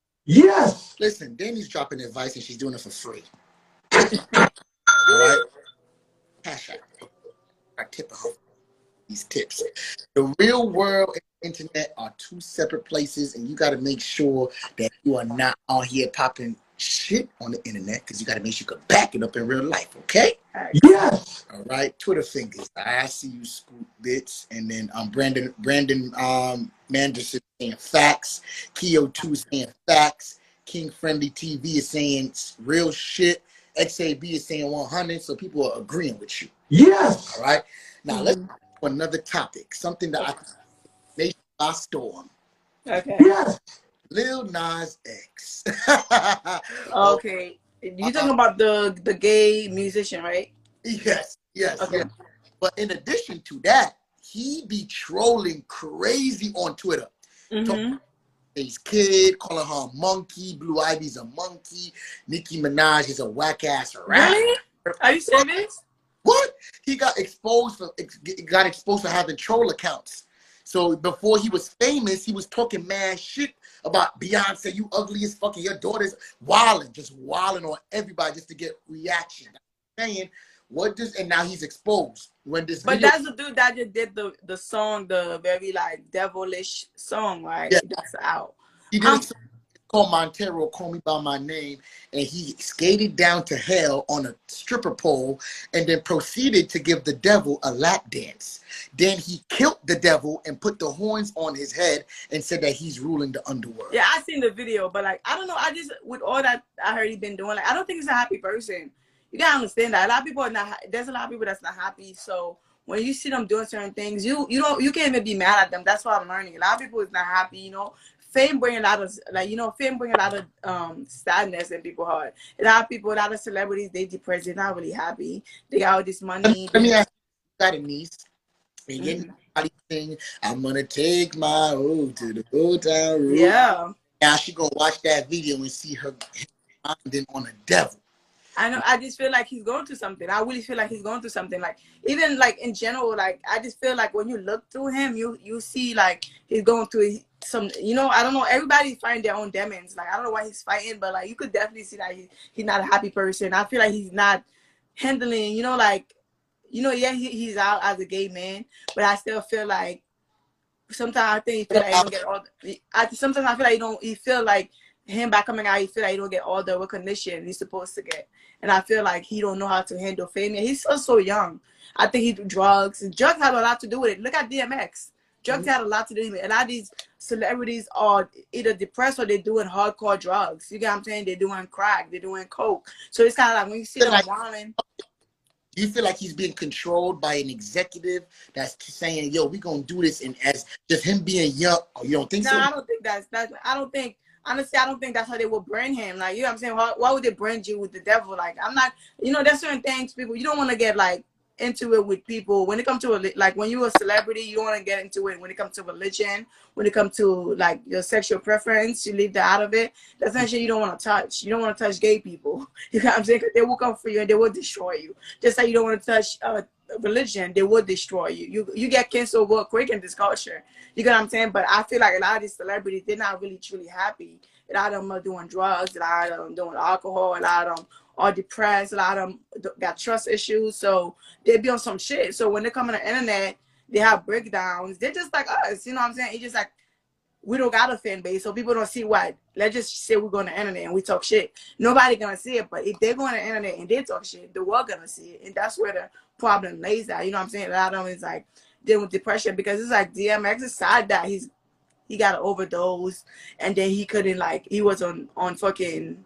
Yes. Listen, Danny's dropping advice and she's doing it for free. All right? Cash out. I tip her these tips. The real world and the internet are two separate places, and you got to make sure that you are not on here popping shit on the internet because you got to make sure you can back it up in real life, okay? Yes. All right, Twitter fingers. I see you, Scoop Bits, and then um Brandon Brandon um Manderson saying facts. Keo two is saying facts. King Friendly T V is saying real shit. X A B is saying one hundred. So people are agreeing with you. Yes. All right. Now Mm-hmm. let's go to another topic. Something that I nation by storm. Okay. Yes. Lil Nas X. Okay. You talking Uh, about the the gay musician, right? yes, yes, Okay. yes. But in addition to that, he be trolling crazy on Twitter. Mm-hmm. Talking his kid, calling her a monkey. Blue Ivy's a monkey. Nicki Minaj is a whack ass rat. Really? Are you serious? What? He got exposed for got exposed for having troll accounts. So before he was famous, he was talking mad shit about Beyonce. You ugly as fucking your daughter's wilding, just wilding on everybody just to get reaction. I'm saying what does and now he's exposed when this. But video, that's the dude that just did the the song, the very like devilish song, right? Yeah. That's out. he did Um, it called Montero, Call Me By My Name, and he skated down to hell on a stripper pole and then proceeded to give the devil a lap dance. Then he killed the devil and put the horns on his head and said that he's ruling the underworld. Yeah, I seen the video, but like I don't know. I just with all that I heard he been doing, like I don't think he's a happy person. You gotta understand that a lot of people are not. There's a lot of people that's not happy. So when you see them doing certain things, you you don't you can't even be mad at them. That's what I'm learning. A lot of people is not happy. You know, fame bring a lot of like you know fame bring a lot of um sadness in people's heart. A lot of people, a lot of celebrities, they depressed. They're not really happy. They got all this money. Let me ask you, got a niece, and Mhm. anybody sing, I'm gonna take my road to the old town road. Yeah. Now she gonna watch that video and see her minding on the devil. I know. I just feel like he's going through something. I really feel like he's going through something. Like even like in general, like I just feel like when you look through him, you you see like he's going through some. You know, I don't know. Everybody find their own demons. Like I don't know why he's fighting, but like you could definitely see that he, he's not a happy person. I feel like he's not handling. You know, like you know, yeah, he, he's out as a gay man, but I still feel like sometimes I think he feel like he don't get all. The, I sometimes I feel like he don't. He feel like him by coming out, he feel like he don't get all the recognition he's supposed to get. And I feel like he don't know how to handle fame. And he's still so young. I think he do drugs. And drugs have a lot to do with it. Look at D M X. Drugs mm-hmm. had a lot to do with it. A lot of these celebrities are either depressed or they're doing hardcore drugs. You get what I'm saying? They're doing crack. They're doing coke. So it's kind of like when you see them like, whining. Do you feel like he's being controlled by an executive that's saying, yo, we're going to do this, and as just him being young, you don't think no, so? No, I don't think that's, that's, I don't think, honestly, I don't think that's how they would brand him. Like, you know what I'm saying? Why, why would they brand you with the devil? Like, I'm not, you know, there's certain things, people, you don't want to get, like, into it with people. When it comes to, a, like, when you're a celebrity, you don't want to get into it. When it comes to religion, when it comes to, like, your sexual preference, you leave that out of it. That's not shit you don't want to touch. You don't want to touch gay people. You know what I'm saying? Because they will come for you and they will destroy you. Just like you don't want to touch uh, religion, they will destroy you. You you get canceled real quick in this culture. You know what I'm saying? But I feel like a lot of these celebrities, they're not really truly happy. A lot of them are doing drugs. A lot of them doing alcohol. A lot of them are depressed. A lot of them got trust issues. So they be on some shit. So when they come on the internet, they have breakdowns. They're just like us. You know what I'm saying? It's just like, we don't got a fan base. So people don't see what. Let's just say we go on the internet and we talk shit. Nobody going to see it. But if they go on the internet and they talk shit, the world going to see it. And that's where the problem lays at. You know what I'm saying? A lot of them is like dealing with depression because it's like D M X is sad that he's he got an overdose and then he couldn't like he was on on fucking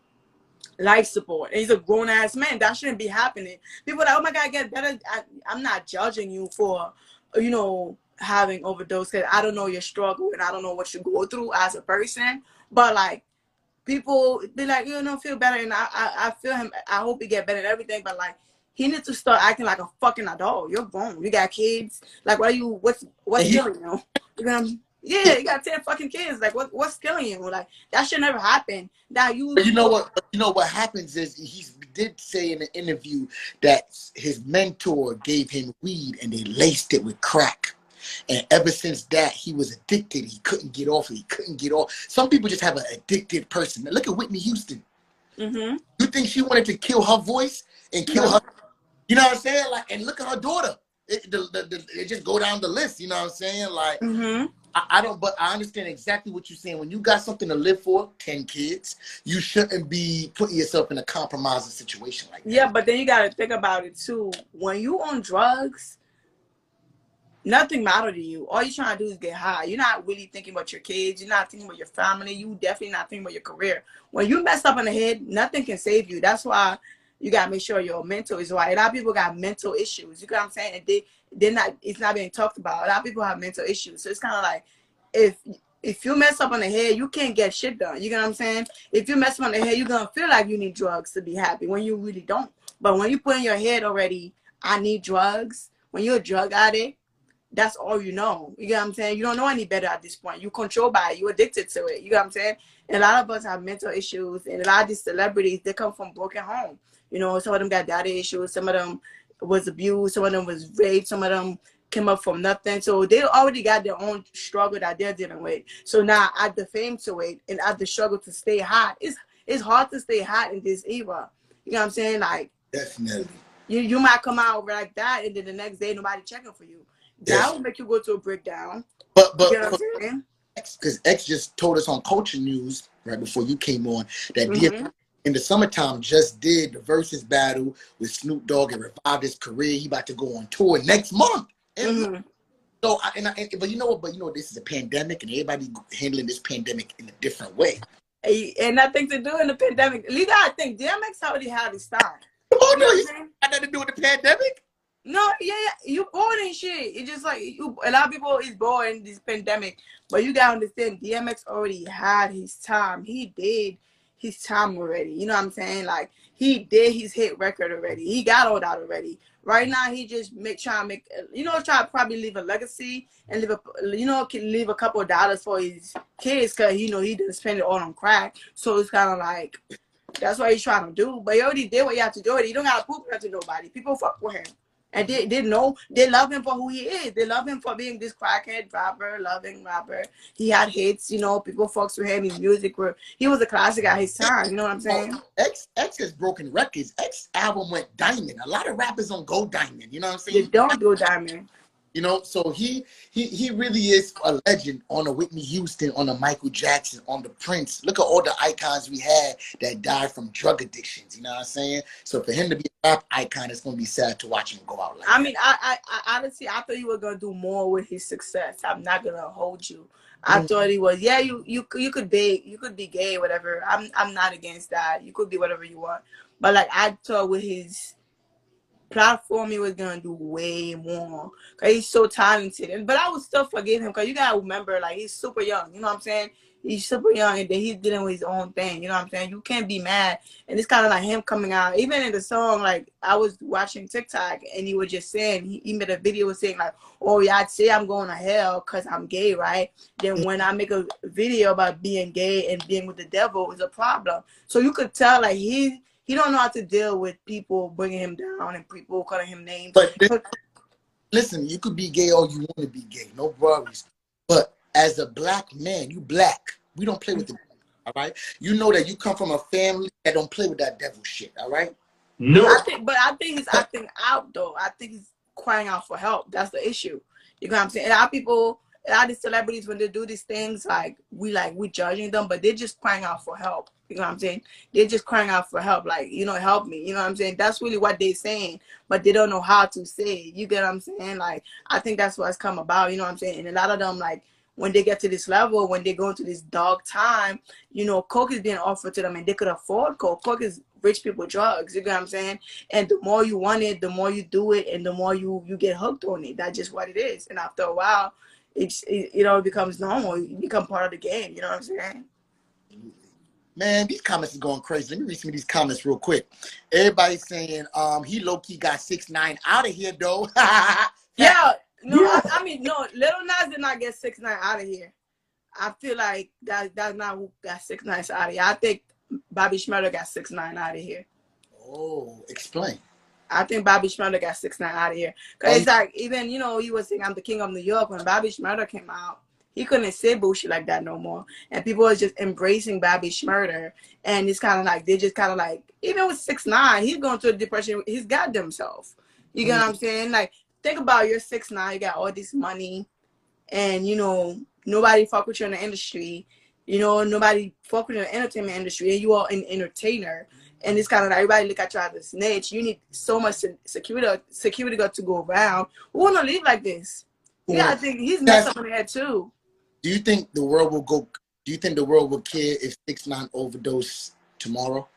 life support and he's a grown-ass man. That shouldn't be happening. People are like, oh my god, get better. I, I'm not judging you for you know having overdose because I don't know your struggle and I don't know what you go through as a person, but like people be like, you know, feel better and I I, I feel him. I hope he get better and everything, but like he needs to start acting like a fucking adult. You're grown. You got kids. Like, what are you? What's what's killing you? You know, yeah, you got ten fucking kids. Like, what what's killing you? Like, that should never happen. Now you. But you know what? But you know what happens is he did say in an interview that his mentor gave him weed and they laced it with crack. And ever since that, he was addicted. He couldn't get off. He couldn't get off. Some people just have an addicted person. Now, look at Whitney Houston. Mm-hmm. You think she wanted to kill her voice and kill no. her? You know what I'm saying? Like, and look at her daughter. It, the, the, the, it just go down the list. You know what I'm saying? Like, mm-hmm. I, I don't, but I understand exactly what you're saying. When you got something to live for, ten kids, you shouldn't be putting yourself in a compromising situation like that. Yeah, but then you got to think about it too. When you on drugs, nothing matters to you. All you're trying to do is get high. You're not really thinking about your kids. You're not thinking about your family. You definitely not thinking about your career. When you mess up in the head, nothing can save you. That's why you got to make sure your mental is right. A lot of people got mental issues. You know what I'm saying? And they, they're not, it's not being talked about. A lot of people have mental issues. So it's kind of like, if if you mess up on the head, you can't get shit done. You know what I'm saying? If you mess up on the head, you're going to feel like you need drugs to be happy when you really don't. But when you put in your head already, I need drugs, when you're a drug addict, that's all you know. You know what I'm saying? You don't know any better at this point. You're controlled by it. You're addicted to it. You know what I'm saying? And a lot of us have mental issues. And a lot of these celebrities, they come from broken home. You know, some of them got daddy issues. Some of them was abused. Some of them was raped. Some of them came up from nothing. So they already got their own struggle that they're dealing with. So now add the fame to it and add the struggle to stay hot. It's it's hard to stay hot in this era. You know what I'm saying? Like, definitely. You you might come out like that and then the next day nobody checking for you. That yes. will make you go to a breakdown. But but you know what I'm saying? Because X just told us on Culture News right before you came on that mm-hmm. D M X in the summertime just did the versus battle with Snoop Dogg and revived his career. He about to go on tour next month. Mm-hmm. So, I, and I, but you know what? But you know, this is a pandemic, and everybody handling this pandemic in a different way. And nothing to do in the pandemic. You gotta think, D M X already had his start. Oh no, you had nothing to do with the pandemic. No, yeah, yeah, you bored and shit. It's just like you, a lot of people is bored in this pandemic, but you gotta understand, D M X already had his time. He did his time already. You know what I'm saying? Like he did his hit record already. He got all that already. Right now, he just make trying to make, you know, try to probably leave a legacy and leave a, you know, leave a couple of dollars for his kids because, you know, he didn't spend it all on crack. So it's kind of like, that's what he's trying to do. But he already did what you have to do. You don't got to prove that to nobody. People fuck with him. And they, they know, they love him for who he is. They love him for being this crackhead rapper, loving rapper. He had hits, you know, people fucks with him. His music were, he was a classic at his time, you know what I'm saying? X, X has broken records. X album went diamond. A lot of rappers don't go diamond, you know what I'm saying? They don't go diamond. You know, so he he he really is a legend on a Whitney Houston, on a Michael Jackson, on the Prince. Look at all the icons we had that died from drug addictions. You know what I'm saying? So for him to be a rap icon, it's gonna be sad to watch him go out like I that. mean, I, I, I honestly, I thought you were gonna do more with his success. I'm not gonna hold you. I mm-hmm. thought he was. Yeah, you you you could be you could be gay, whatever. I'm I'm not against that. You could be whatever you want. But like I thought with his platform, he was gonna do way more because he's so talented. And but I would still forgive him because you gotta remember, like he's super young. You know what I'm saying? He's super young and then he's dealing with his own thing. You know what I'm saying? You can't be mad. And it's kind of like him coming out. Even in the song, like I was watching TikTok and he was just saying, he, he made a video saying like, oh yeah, I'd say I'm going to hell because I'm gay, right? Then when I make a video about being gay and being with the devil is a problem. So you could tell like he he don't know how to deal with people bringing him down and people calling him names. But this, listen, you could be gay all you want to be gay, no worries. But as a black man, you black. We don't play with the devil, all right? You know that you come from a family that don't play with that devil shit, all right? No. I think, but I think he's acting out, though. I think he's crying out for help. That's the issue. You know what I'm saying? And a lot of people, a lot of these celebrities, when they do these things, like, we like, we judging them, but they're just crying out for help. You know what I'm saying? They're just crying out for help. Like, you know, help me. You know what I'm saying? That's really what they're saying, but they don't know how to say it. You get what I'm saying? Like, I think that's what it's come about. You know what I'm saying? And a lot of them, like, when they get to this level, when they go into this dark time, you know, coke is being offered to them and they could afford coke. Coke is rich people drugs, you get what I'm saying? And the more you want it, the more you do it, and the more you, you get hooked on it. That's just what it is. And after a while, it's, it, you know, it becomes normal. You become part of the game, you know what I'm saying? Man, these comments are going crazy. Let me read some of these comments real quick. Everybody's saying um, he low-key got six nine out of here, though. Yeah. No, I, I mean, no, Lil Nas did not get six nine out of here. I feel like that that's not who got six nine out of here. I think Bobby Shmurda got six nine out of here. Oh, explain. I think Bobby Shmurda got six nine out of here. Because um, it's like, even, you know, he was saying, I'm the king of New York. When Bobby Shmurda came out, he couldn't say bullshit like that no more. And people was just embracing Bobby Shmurda. And it's kind of like, they just kind of like, even with six nine, he's going through a depression. He's got himself. You get mm-hmm. what I'm saying? Like, think about you're six nine, you got all this money, and you know nobody fuck with you in the industry. You know, nobody fuck with you in the entertainment industry, and you are an entertainer. And it's kind of like everybody look at you as a snitch. You need so much security, security got to go around. Who wanna live like this? Yeah, I think he's messed up in the head too. Do you think the world will go? Do you think the world will care if six nine overdose tomorrow?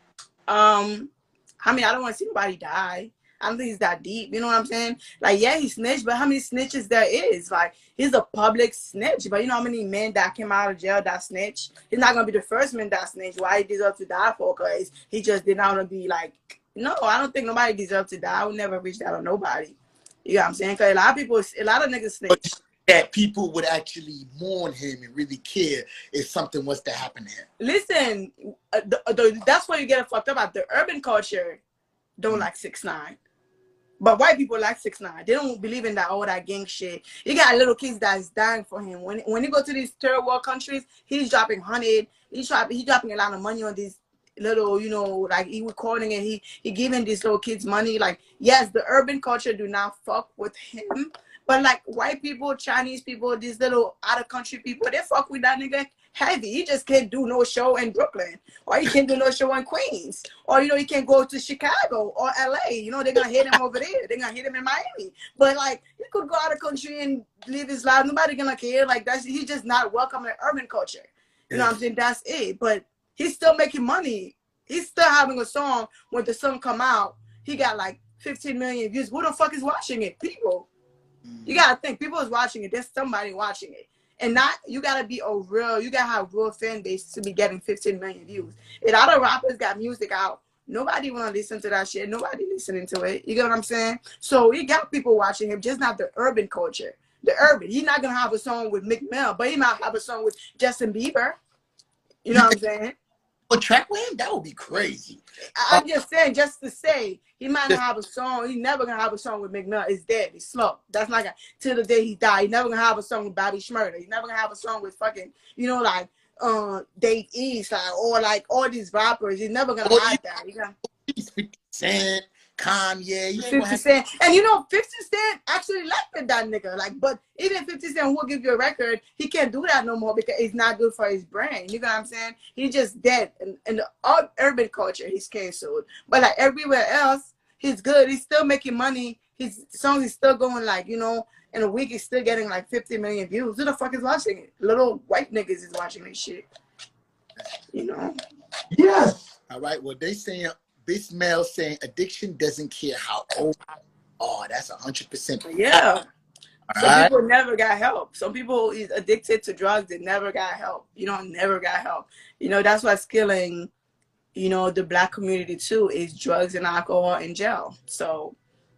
Um, I mean, I don't want to see nobody die. I don't think it's that deep. You know what I'm saying? Like, yeah, he snitched, but how many snitches there is? Like, he's a public snitch. But you know how many men that came out of jail that snitch? He's not going to be the first man that snitch. Why he deserves to die for? Because he just did not want to be like, no, I don't think nobody deserves to die. I would never reach that on nobody. You know what I'm saying? Because a lot of people, a lot of niggas snitch. That people would actually mourn him and really care if something was to happen to him. Listen, uh, the, the, that's why you get it fucked up at. The urban culture don't mm-hmm. like six nine. But white people like six nine. They don't believe in that all that gang shit. You got little kids that's dying for him. When when you go to these third world countries, he's dropping hundred. He's dropping he's dropping a lot of money on these little, you know, like he recording and he he giving these little kids money. Like, yes, the urban culture do not fuck with him. But like white people, Chinese people, these little out of country people, they fuck with that nigga heavy. He just can't do no show in Brooklyn, or he can't do no show in Queens, or you know he can't go to Chicago or L A. You know they're gonna hit him over there. They're gonna hit him in Miami. But like he could go out of country and live his life. Nobody gonna care. Like that's he's just not welcome in urban culture. You know what I'm saying? That's it. But he's still making money. He's still having a song. When the song come out, he got like fifteen million views. Who the fuck is watching it? People. You gotta think people is watching it. There's somebody watching it, and not you gotta be a real. You gotta have real fan base to be getting fifteen million views. If other rappers got music out, nobody wanna listen to that shit. Nobody listening to it. You get what I'm saying? So he got people watching him, just not the urban culture. The urban. He's not gonna have a song with Meek Mill, but he might have a song with Justin Bieber. You know what I'm saying? A track with him? That would be crazy. I'm just saying, just to say, he might not have a song. He's never gonna have a song with Meek Mill. It's dead. It's slow. That's not gonna till the day he died. He's never gonna have a song with Bobby Shmurda. He's never gonna have a song with fucking, you know, like uh Dave East, like or like all these rappers. He's never gonna have that. You got fifty Cent, Kanye, fifty Cent, and you know, fifty Cent actually liked that nigga. Like, but even fifty Cent will give you a record, he can't do that no more because it's not good for his brain. You know what I'm saying? He's just dead. And in the urban culture, he's canceled. But like everywhere else, he's good. He's still making money. His song is still going like, you know, in a week he's still getting like fifty million views. Who the fuck is watching it? Little white niggas is watching this shit. You know? Yes. All right. Well, they saying this male saying addiction doesn't care how old. Oh, that's a hundred percent. Yeah. All Some right. people never got help. Some people is addicted to drugs that never got help. You know, never got help. You know, that's what's killing, you know, the black community too, is drugs and alcohol and jail. So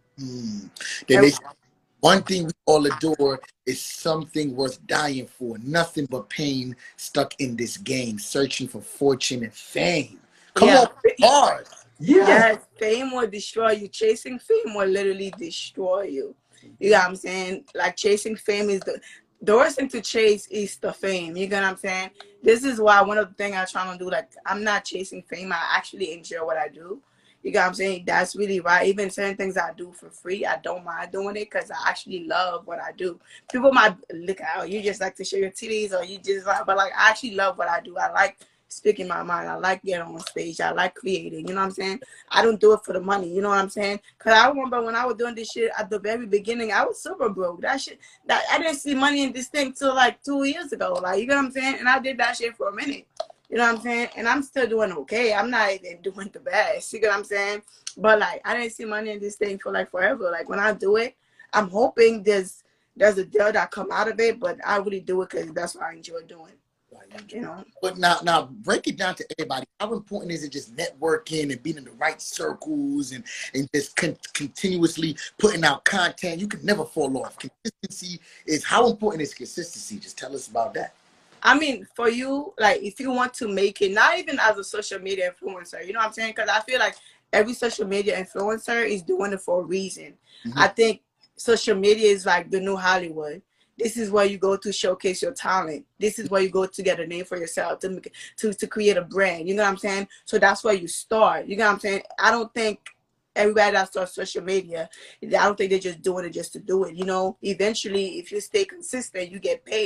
mm. then they, one thing we all adore is something worth dying for. Nothing but pain stuck in this game, searching for fortune and fame. Come yeah. on, bars. Yeah. Yes, fame will destroy you. Chasing fame will literally destroy you. You know what I'm saying? Like chasing fame is the the worst thing to chase is the fame. You know what I'm saying? This is why one of the things I try to do, like I'm not chasing fame. I actually enjoy what I do. You know what I'm saying? That's really right. Even certain things I do for free, I don't mind doing it because I actually love what I do. People might look at, oh, you just like to show your titties or you just like, but like I actually love what I do. I like speaking my mind. I like getting on stage. I like creating. You know what I'm saying? I don't do it for the money. You know what I'm saying? Because I remember when I was doing this shit at the very beginning, I was super broke. That shit, that I didn't see money in this thing till like two years ago. Like, you know what I'm saying? And I did that shit for a minute. You know what I'm saying? And I'm still doing okay. I'm not even doing the best. You know what I'm saying? But like, I didn't see money in this thing for like forever. Like when I do it, I'm hoping there's there's a deal that come out of it. But I really do it because that's what I enjoy doing. You know. But now, now break it down to everybody. How important is it just networking and being in the right circles and and just con continuously putting out content? You can never fall off. Consistency is how important is consistency? Just tell us about that. I mean, for you, like if you want to make it, not even as a social media influencer, you know what I'm saying? Because I feel like every social media influencer is doing it for a reason. Mm-hmm. I think social media is like the new Hollywood. This is where you go to showcase your talent. This is where you go to get a name for yourself, to, to, to create a brand. You know what I'm saying? So that's where you start. You know what I'm saying? I don't think everybody that starts social media, I don't think they're just doing it just to do it. You know, eventually, if you stay consistent, you get paid.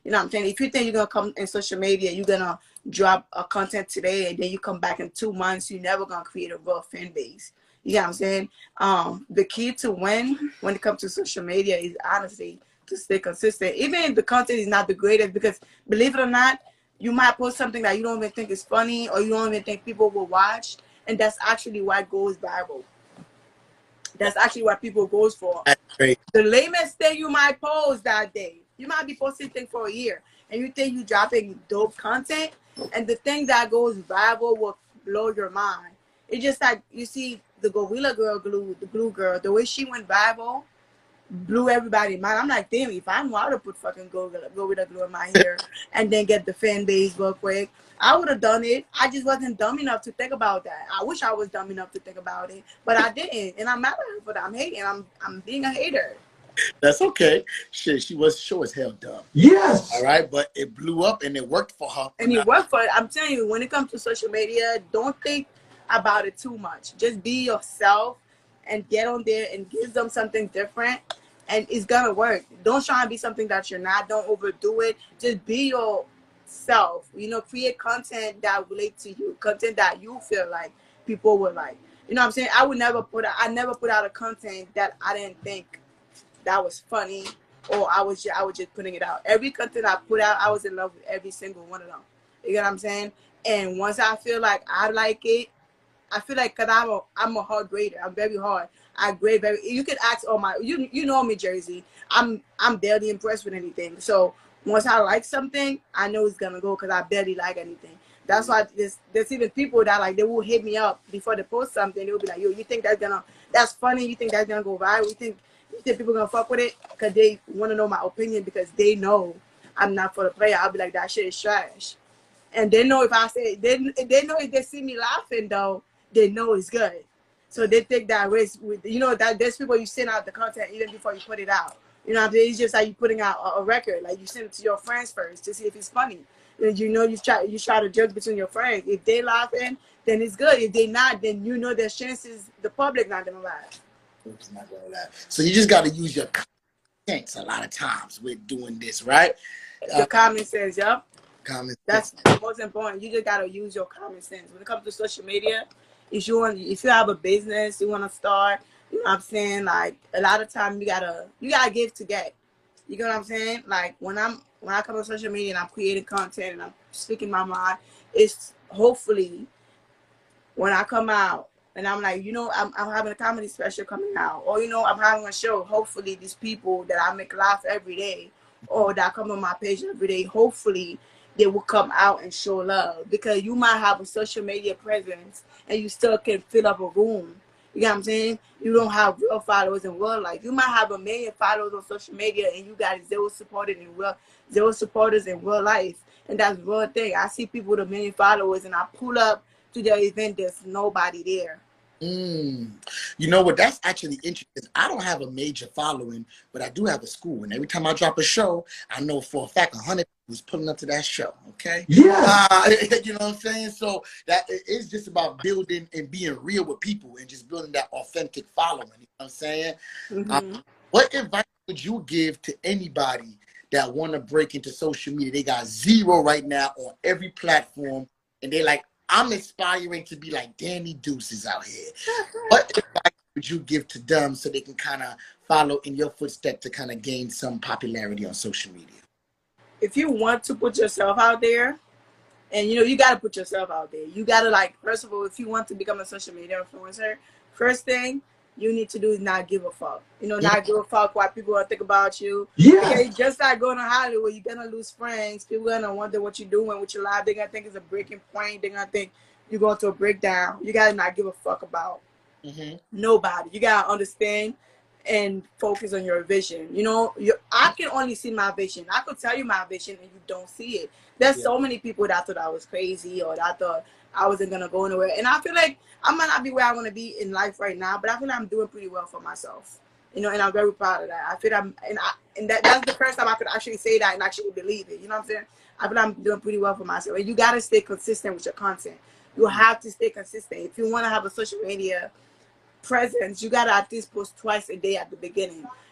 You know what I'm saying? If you think you're gonna come in social media, you're gonna drop a content today and then you come back in two months, you're never gonna create a real fan base. You know what I'm saying? Um, the key to win when it comes to social media is honestly to stay consistent. Even if the content is not the greatest, because believe it or not, you might post something that you don't even think is funny or you don't even think people will watch, and that's actually why it goes viral. That's actually what people goes for. That's great. The lamest thing you might post that day, you might be posting things for a year, and you think you dropping dope content, and the thing that goes viral will blow your mind. It's just like you see the Gorilla Girl glue, the glue girl, the way she went viral, blew everybody mind. I'm like, damn, if I knew how to put fucking Gorilla, Gorilla glue in my hair and then get the fan base real quick, I would have done it. I just wasn't dumb enough to think about that. I wish I was dumb enough to think about it, but I didn't, and I'm mad at her for that. I'm hating. I'm I'm being a hater. That's okay. Shit, she was sure as hell dumb. Yes. All right, but it blew up and it worked for her. And it worked for it. I'm telling you, when it comes to social media, don't think about it too much. Just be yourself and get on there and give them something different, and it's gonna work. Don't try and be something that you're not. Don't overdo it. Just be yourself. You know, create content that relates to you, content that you feel like people would like. You know what I'm saying? I would never put I never put out a content that I didn't think that was funny, or I was just, I was just putting it out. Every content I put out, I was in love with every single one of them. You know what I'm saying? And once I feel like I like it, I feel like, cause I'm a I'm a hard grader. I'm very hard. I grade very. You can ask all my you you know me, Jersey. I'm I'm barely impressed with anything. So once I like something, I know it's gonna go, cause I barely like anything. That's why there's there's even people that like they will hit me up before they post something. They will be like, yo, you think that's gonna that's funny? You think that's gonna go viral? You think you think people gonna fuck with it? Cause they want to know my opinion, because they know I'm not for the player. I'll be like, that shit is trash. And they know if I say they they know if they see me laughing though, they know it's good. So they take that risk with, you know, that there's people you send out the content even before you put it out. You know what I'm saying? It's just like you putting out a, a record. Like you send it to your friends first to see if it's funny. And you know, you try you try to judge between your friends. If they laughing, then it's good. If they not, then you know there's chances the public not gonna laugh. It's not gonna laugh. So you just got to use your common sense a lot of times with doing this, right? The Uh, common sense, yep. common That's sense. the most important. You just gotta use your common sense. When it comes to social media, if you want if you have a business you wanna start, you know what I'm saying? Like a lot of time you gotta you gotta give to get. You know what I'm saying? Like when I'm when I come on social media and I'm creating content and I'm speaking my mind, it's hopefully when I come out and I'm like, you know, I'm, I'm having a comedy special coming out, or you know, I'm having a show. Hopefully, these people that I make laugh every day, or that come on my page every day, hopefully they will come out and show love, because you might have a social media presence and you still can fill up a room. You know what I'm saying? You don't have real followers in real life. You might have a million followers on social media and you got zero supporters in real zero supporters in real life, and that's the real thing. I see people with a million followers and I pull up to their event, there's nobody there. Mm. You know what? That's actually interesting. I don't have a major following, but I do have a school. And every time I drop a show, I know for a fact a hundred people is pulling up to that show. Okay? Yes. Uh, you know what I'm saying? So that it's just about building and being real with people and just building that authentic following. You know what I'm saying? Mm-hmm. Uh, what advice would you give to anybody that want to break into social media? They got zero right now on every platform, and they're like, I'm aspiring to be like Danny Deuces out here. What advice would you give to them so they can kind of follow in your footsteps to kind of gain some popularity on social media? If you want to put yourself out there, and you know, you got to put yourself out there. You got to, like, first of all, if you want to become a social media influencer, first thing you need to do is not give a fuck. You know, not give a fuck what people will think about you. Yes. Okay, just like going to Hollywood, you're going to lose friends. People are going to wonder what you're doing with your life. They're going to think it's a breaking point. They're going to think you're going to a breakdown. You got to not give a fuck about Mm-hmm. nobody. You got to understand and focus on your vision. You know, you I can only see my vision. I could tell you my vision and you don't see it. There's Yeah. so many people that thought I was crazy, or that thought I wasn't going to go anywhere. And I feel like I might not be where I want to be in life right now, but I feel like I'm doing pretty well for myself. You know, and I'm very proud of that. I feel I'm, and I, and that, that's the first time I could actually say that and actually believe it. You know what I'm saying? I feel I'm doing pretty well for myself. And you got to stay consistent with your content. You have to stay consistent. If you want to have a social media presence, you got to at least post twice a day at the beginning.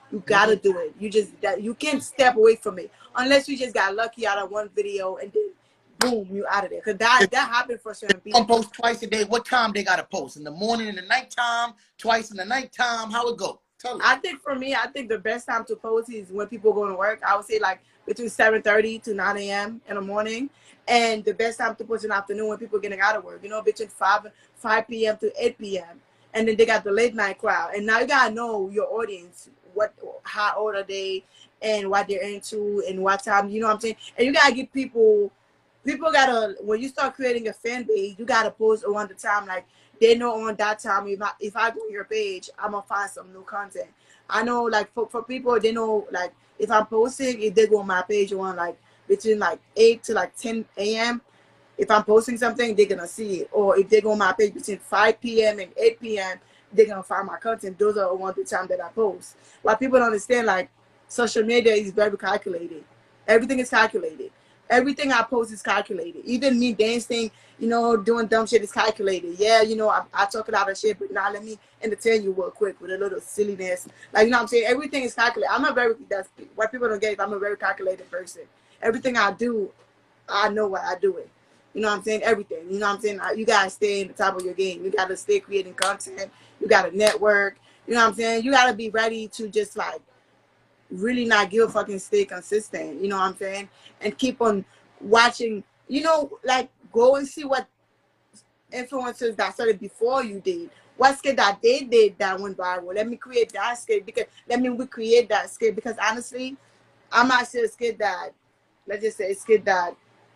You gotta do it. You just that you can't step away from it unless you just got lucky out of one video and then boom, you out of there. Cause that that happened for certain people. Some post twice a day. What time they gotta post? In the morning, in the nighttime, twice in the nighttime. How it go? Tell us. I think for me, I think the best time to post is when people go to work. I would say like between seven thirty to nine a m in the morning, and the best time to post in the afternoon when people are getting out of work. You know, between five five p m to eight p m And then they got the late night crowd. And now you gotta know your audience, what, how old are they, and what they're into, and what time. You know what I'm saying? And you gotta give people. People gotta, when you start creating a fan base, you gotta post around the time, like they know on that time, if I, if I go on your page, I'm gonna find some new content. I know, like for, for people, they know, like if I'm posting, if they go on my page around like between like eight to like ten a m, if I'm posting something, they're gonna see it. Or if they go on my page between five p m and eight p m, they're gonna find my content. Those are around the time that I post. What people don't understand, like social media is very calculated. Everything is calculated. Everything I post is calculated. Even me dancing, you know, doing dumb shit is calculated. Yeah, you know, I, I talk a lot of shit, but now let me entertain you real quick with a little silliness. Like, you know what I'm saying? Everything is calculated. I'm a very, that's what people don't get is I'm a very calculated person. Everything I do, I know why I do it. You know what I'm saying? Everything. You know what I'm saying? You got to stay in the top of your game. You got to stay creating content. You got to network. You know what I'm saying? You got to be ready to just like, really not give a fucking stay consistent, you know what I'm saying? And keep on watching, you know, like go and see what influencers that started before you did. What skit that they did that went viral. Let me create that skit because let me recreate that skit because honestly, I might say a skit that, let's just say a skit that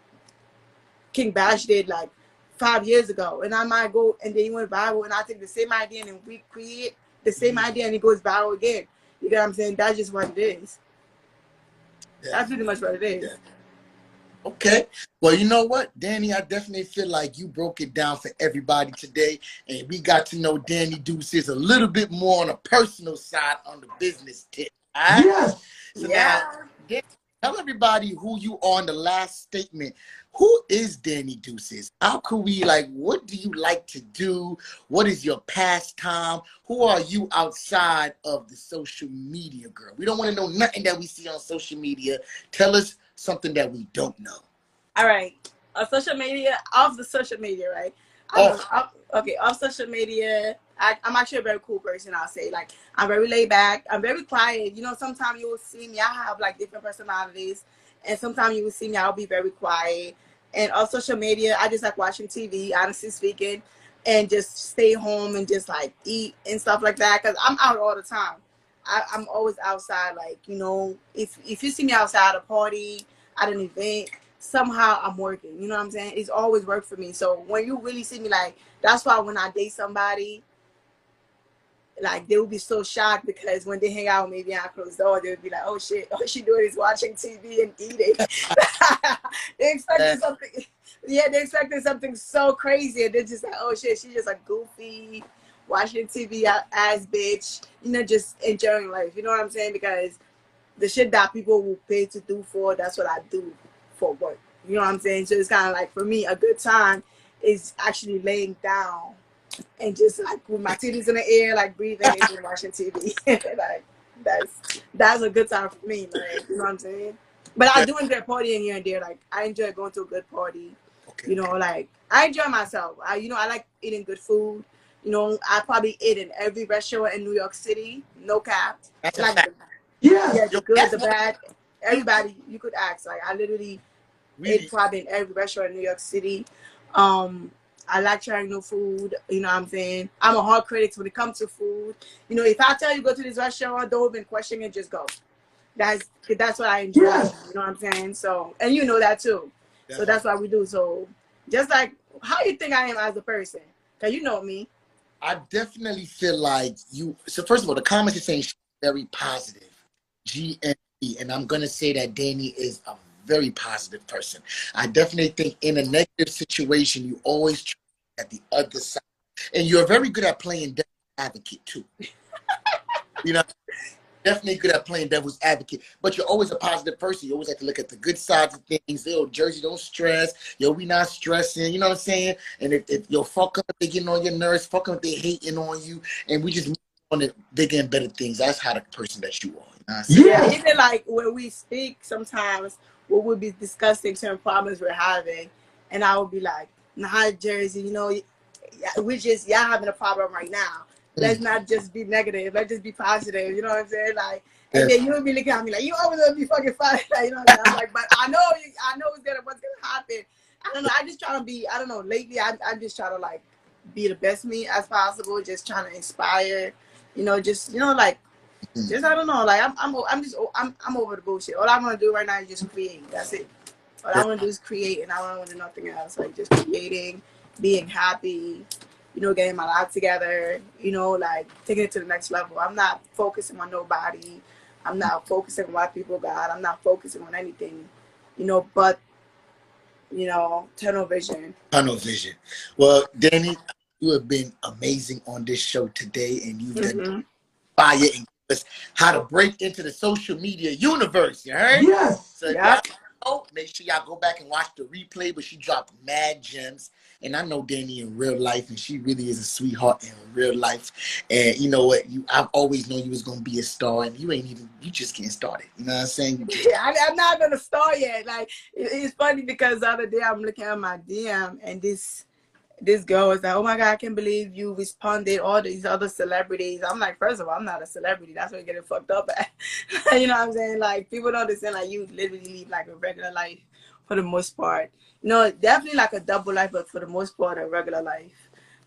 King Bash did like five years ago. And I might go and then he went viral and I take the same idea and recreate the same idea and it goes viral again. You know what I'm saying? That's just what it is. Yeah. That's pretty much what it is. Yeah. Okay. Well, you know what, Danny, I definitely feel like you broke it down for everybody today. And we got to know Danny Deuces a little bit more on a personal side on the business tip. All right? Yes. So yeah. Now, tell everybody who you are in the last statement. Who is Danny Deuces? How could we, like, what do you like to do? What is your pastime? Who are you outside of the social media, girl? We don't want to know nothing that we see on social media. Tell us something that we don't know. All right. On social media, off the social media, right? Off. I'm, I'm, okay, off social media, I, I'm actually a very cool person, I'll say. Like, I'm very laid back. I'm very quiet. You know, sometimes you will see me. I have, like, different personalities. And sometimes you will see me, I'll be very quiet. And on social media, I just like watching T V, honestly speaking, and just stay home and just like eat and stuff like that. Because I'm out all the time. I, I'm always outside. Like, you know, if, if you see me outside at a party, at an event, somehow I'm working. You know what I'm saying? It's always worked for me. So when you really see me, like, that's why when I date somebody, like, they would be so shocked because when they hang out with me behind closed door, they would be like, oh shit, all she doing is watching T V and eating. They expecting something, yeah, they expecting something so crazy. And they're just like, oh shit, she's just a goofy, watching T V ass bitch, you know, just enjoying life. You know what I'm saying? Because the shit that people will pay to do for, that's what I do for work. You know what I'm saying? So it's kind of like, for me, a good time is actually laying down and just like with my titties in the air, like breathing and just watching T V. Like that's that's a good time for me, like, you know what I'm saying? But I do enjoy partying here and there. Like I enjoy going to a good party. Okay. You know, like I enjoy myself. I you know, I like eating good food. You know, I probably ate in every restaurant in New York City, no cap. That's like the, yeah, yeah, the good, the bad. Everybody you could ask. Like I literally really? ate probably in every restaurant in New York City. Um I like trying new food, you know what I'm saying? I'm a hard critic when it comes to food. You know, if I tell you go to this restaurant, don't even question it, just go. That's that's what I enjoy, yeah. You know what I'm saying? So, and you know that too. Yeah. So that's what we do. So, just like, how you think I am as a person? Because you know me. I definitely feel like you, so first of all, the comments are saying she's very positive. G N E, and I'm going to say that Danny is a very positive person. I definitely think in a negative situation, you always try at the other side. And you're very good at playing devil's advocate too. You know, definitely good at playing devil's advocate. But you're always a positive person. You always have to look at the good sides of things. Yo, Jersey, don't stress. Yo, we not stressing. You know what I'm saying? And if, if yo, fuck up, they getting on your nerves. Fuck up, they hating on you. And we just move on the bigger and better things. That's how the person that you are. You know what I'm saying? Yeah, even like when we speak, sometimes we would be discussing certain problems we're having, and I would be like, "Nah, Jersey, you know, we just y'all having a problem right now. Let's Mm. not just be negative. Let's just be positive." You know what I'm saying? Like, Yeah. and then you would be looking at me like, "You always gonna be fucking fine." Like, you know what I'm saying? I'm like, but I know, I know it's gonna what's gonna happen. I don't know. I just try to be. I don't know. Lately, I I just try to like be the best me as possible. Just trying to inspire. You know, just you know, like. Just I don't know, like I'm I'm I'm just I'm I'm over the bullshit. All I want to do right now is just create. That's it. All I want to do is create, and I don't want to do nothing else. Like just creating, being happy, you know, getting my life together. You know, like taking it to the next level. I'm not focusing on nobody. I'm not focusing on what people got. I'm not focusing on anything, you know, but you know, tunnel vision. Tunnel vision. Well, Danny, you have been amazing on this show today, and you've done Mm-hmm. fire and us how to break into the social media universe. You heard? Yes. So Yeah. y'all, make sure y'all go back and watch the replay. But she dropped mad gems, and I know Danny in real life, and she really is a sweetheart in real life. And you know what? You, I've always known you was gonna be a star, and you ain't even. You just getting started. You know what I'm saying? You just, Yeah, I, I'm not gonna start yet. Like it, it's funny because the other day I'm looking at my D M and this this girl was like, "Oh my God, I can't believe you responded all these other celebrities." I'm like, first of all, I'm not a celebrity. That's what you're getting fucked up at. You know what I'm saying? Like people don't understand. Like you literally live like a regular life for the most part. You know, definitely like a double life, but for the most part, a regular life.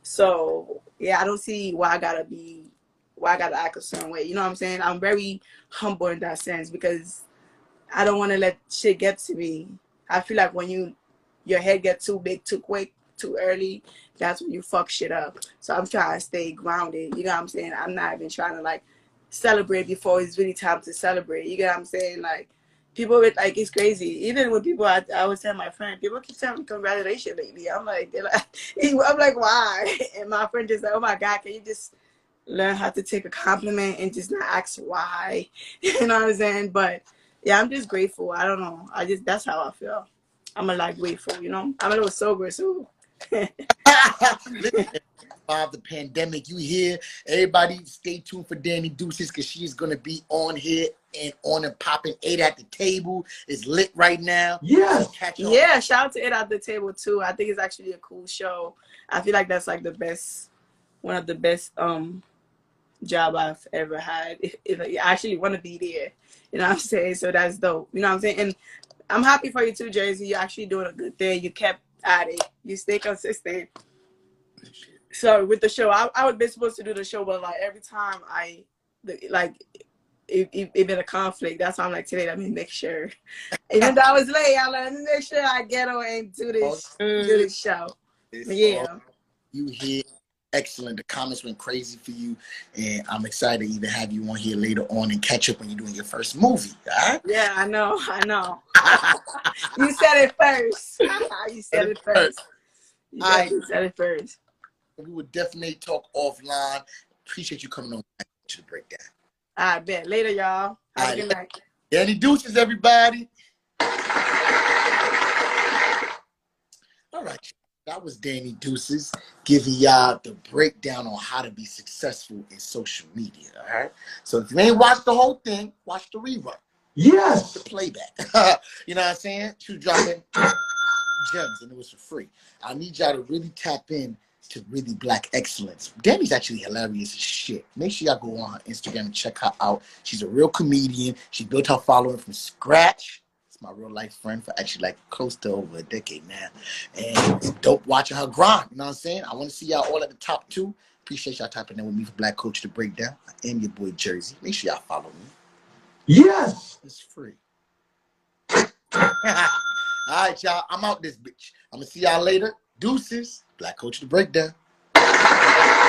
So yeah, I don't see why I gotta be, why I gotta act a certain way. You know what I'm saying? I'm very humble in that sense because I don't want to let shit get to me. I feel like when you, your head gets too big, too quick, too early, that's when you fuck shit up. So I'm trying to stay grounded. You know what I'm saying? I'm not even trying to like celebrate before it's really time to celebrate. You get what I'm saying? Like people with like it's crazy. Even with people, I, I was telling my friend, people keep telling me congratulations lately. I'm like, they're like, I'm like, why? And my friend just like, oh my God, can you just learn how to take a compliment and just not ask why? You know what I'm saying? But yeah, I'm just grateful. I don't know. I just that's how I feel. I'm a like grateful, you know. I'm a little sober, so. listen, of the pandemic, you hear everybody stay tuned for Danny Deuces because she's gonna be on here and on and popping. Eight at the Table is lit right now. Yes. Catch on. Yeah, shout out to It At The Table too. I think it's actually a cool show. I feel like that's like the best, one of the best um job I've ever had. If, if I actually want to be there, you know what I'm saying? So that's dope. You know what I'm saying? And I'm happy for you too, Jersey. You're actually doing a good thing. You kept at it. You stay consistent. So with the show, I, I would be supposed to do the show, but like every time I, like, it, it, it been a conflict. That's why I'm like, today, let me make sure. Even though I was late, I let me make sure I get on and do this, do this show. It's Yeah. all you hear. Excellent. The comments went crazy for you, and I'm excited to either have you on here later on and catch up when you're doing your first movie. All right? Yeah, I know. I know. You said it first. You said it first. You I- definitely said it first. We would definitely talk offline. Appreciate you coming on to the breakdown. I bet. Later, y'all. Have a good night. Danny Deuces, everybody. All right. That was Danny Deuces giving y'all the breakdown on how to be successful in social media. All right. So if you ain't watched the whole thing, watch the rerun. Yes. The playback. You know what I'm saying? She was dropping gems and it was for free. I need y'all to really tap in to really black excellence. Danny's actually hilarious as shit. Make sure y'all go on her Instagram and check her out. She's a real comedian. She built her following from scratch. It's my real life friend for actually like close to over a decade now. And it's dope watching her grind. You know what I'm saying? I want to see y'all all at the top too. Appreciate y'all tapping in with me for Black Culture to Breakdown. I am your boy Jersey. Make sure y'all follow me. Yes. It's free. All right, y'all. I'm out this bitch. I'm going to see y'all later. Deuces. Black Culture to Breakdown.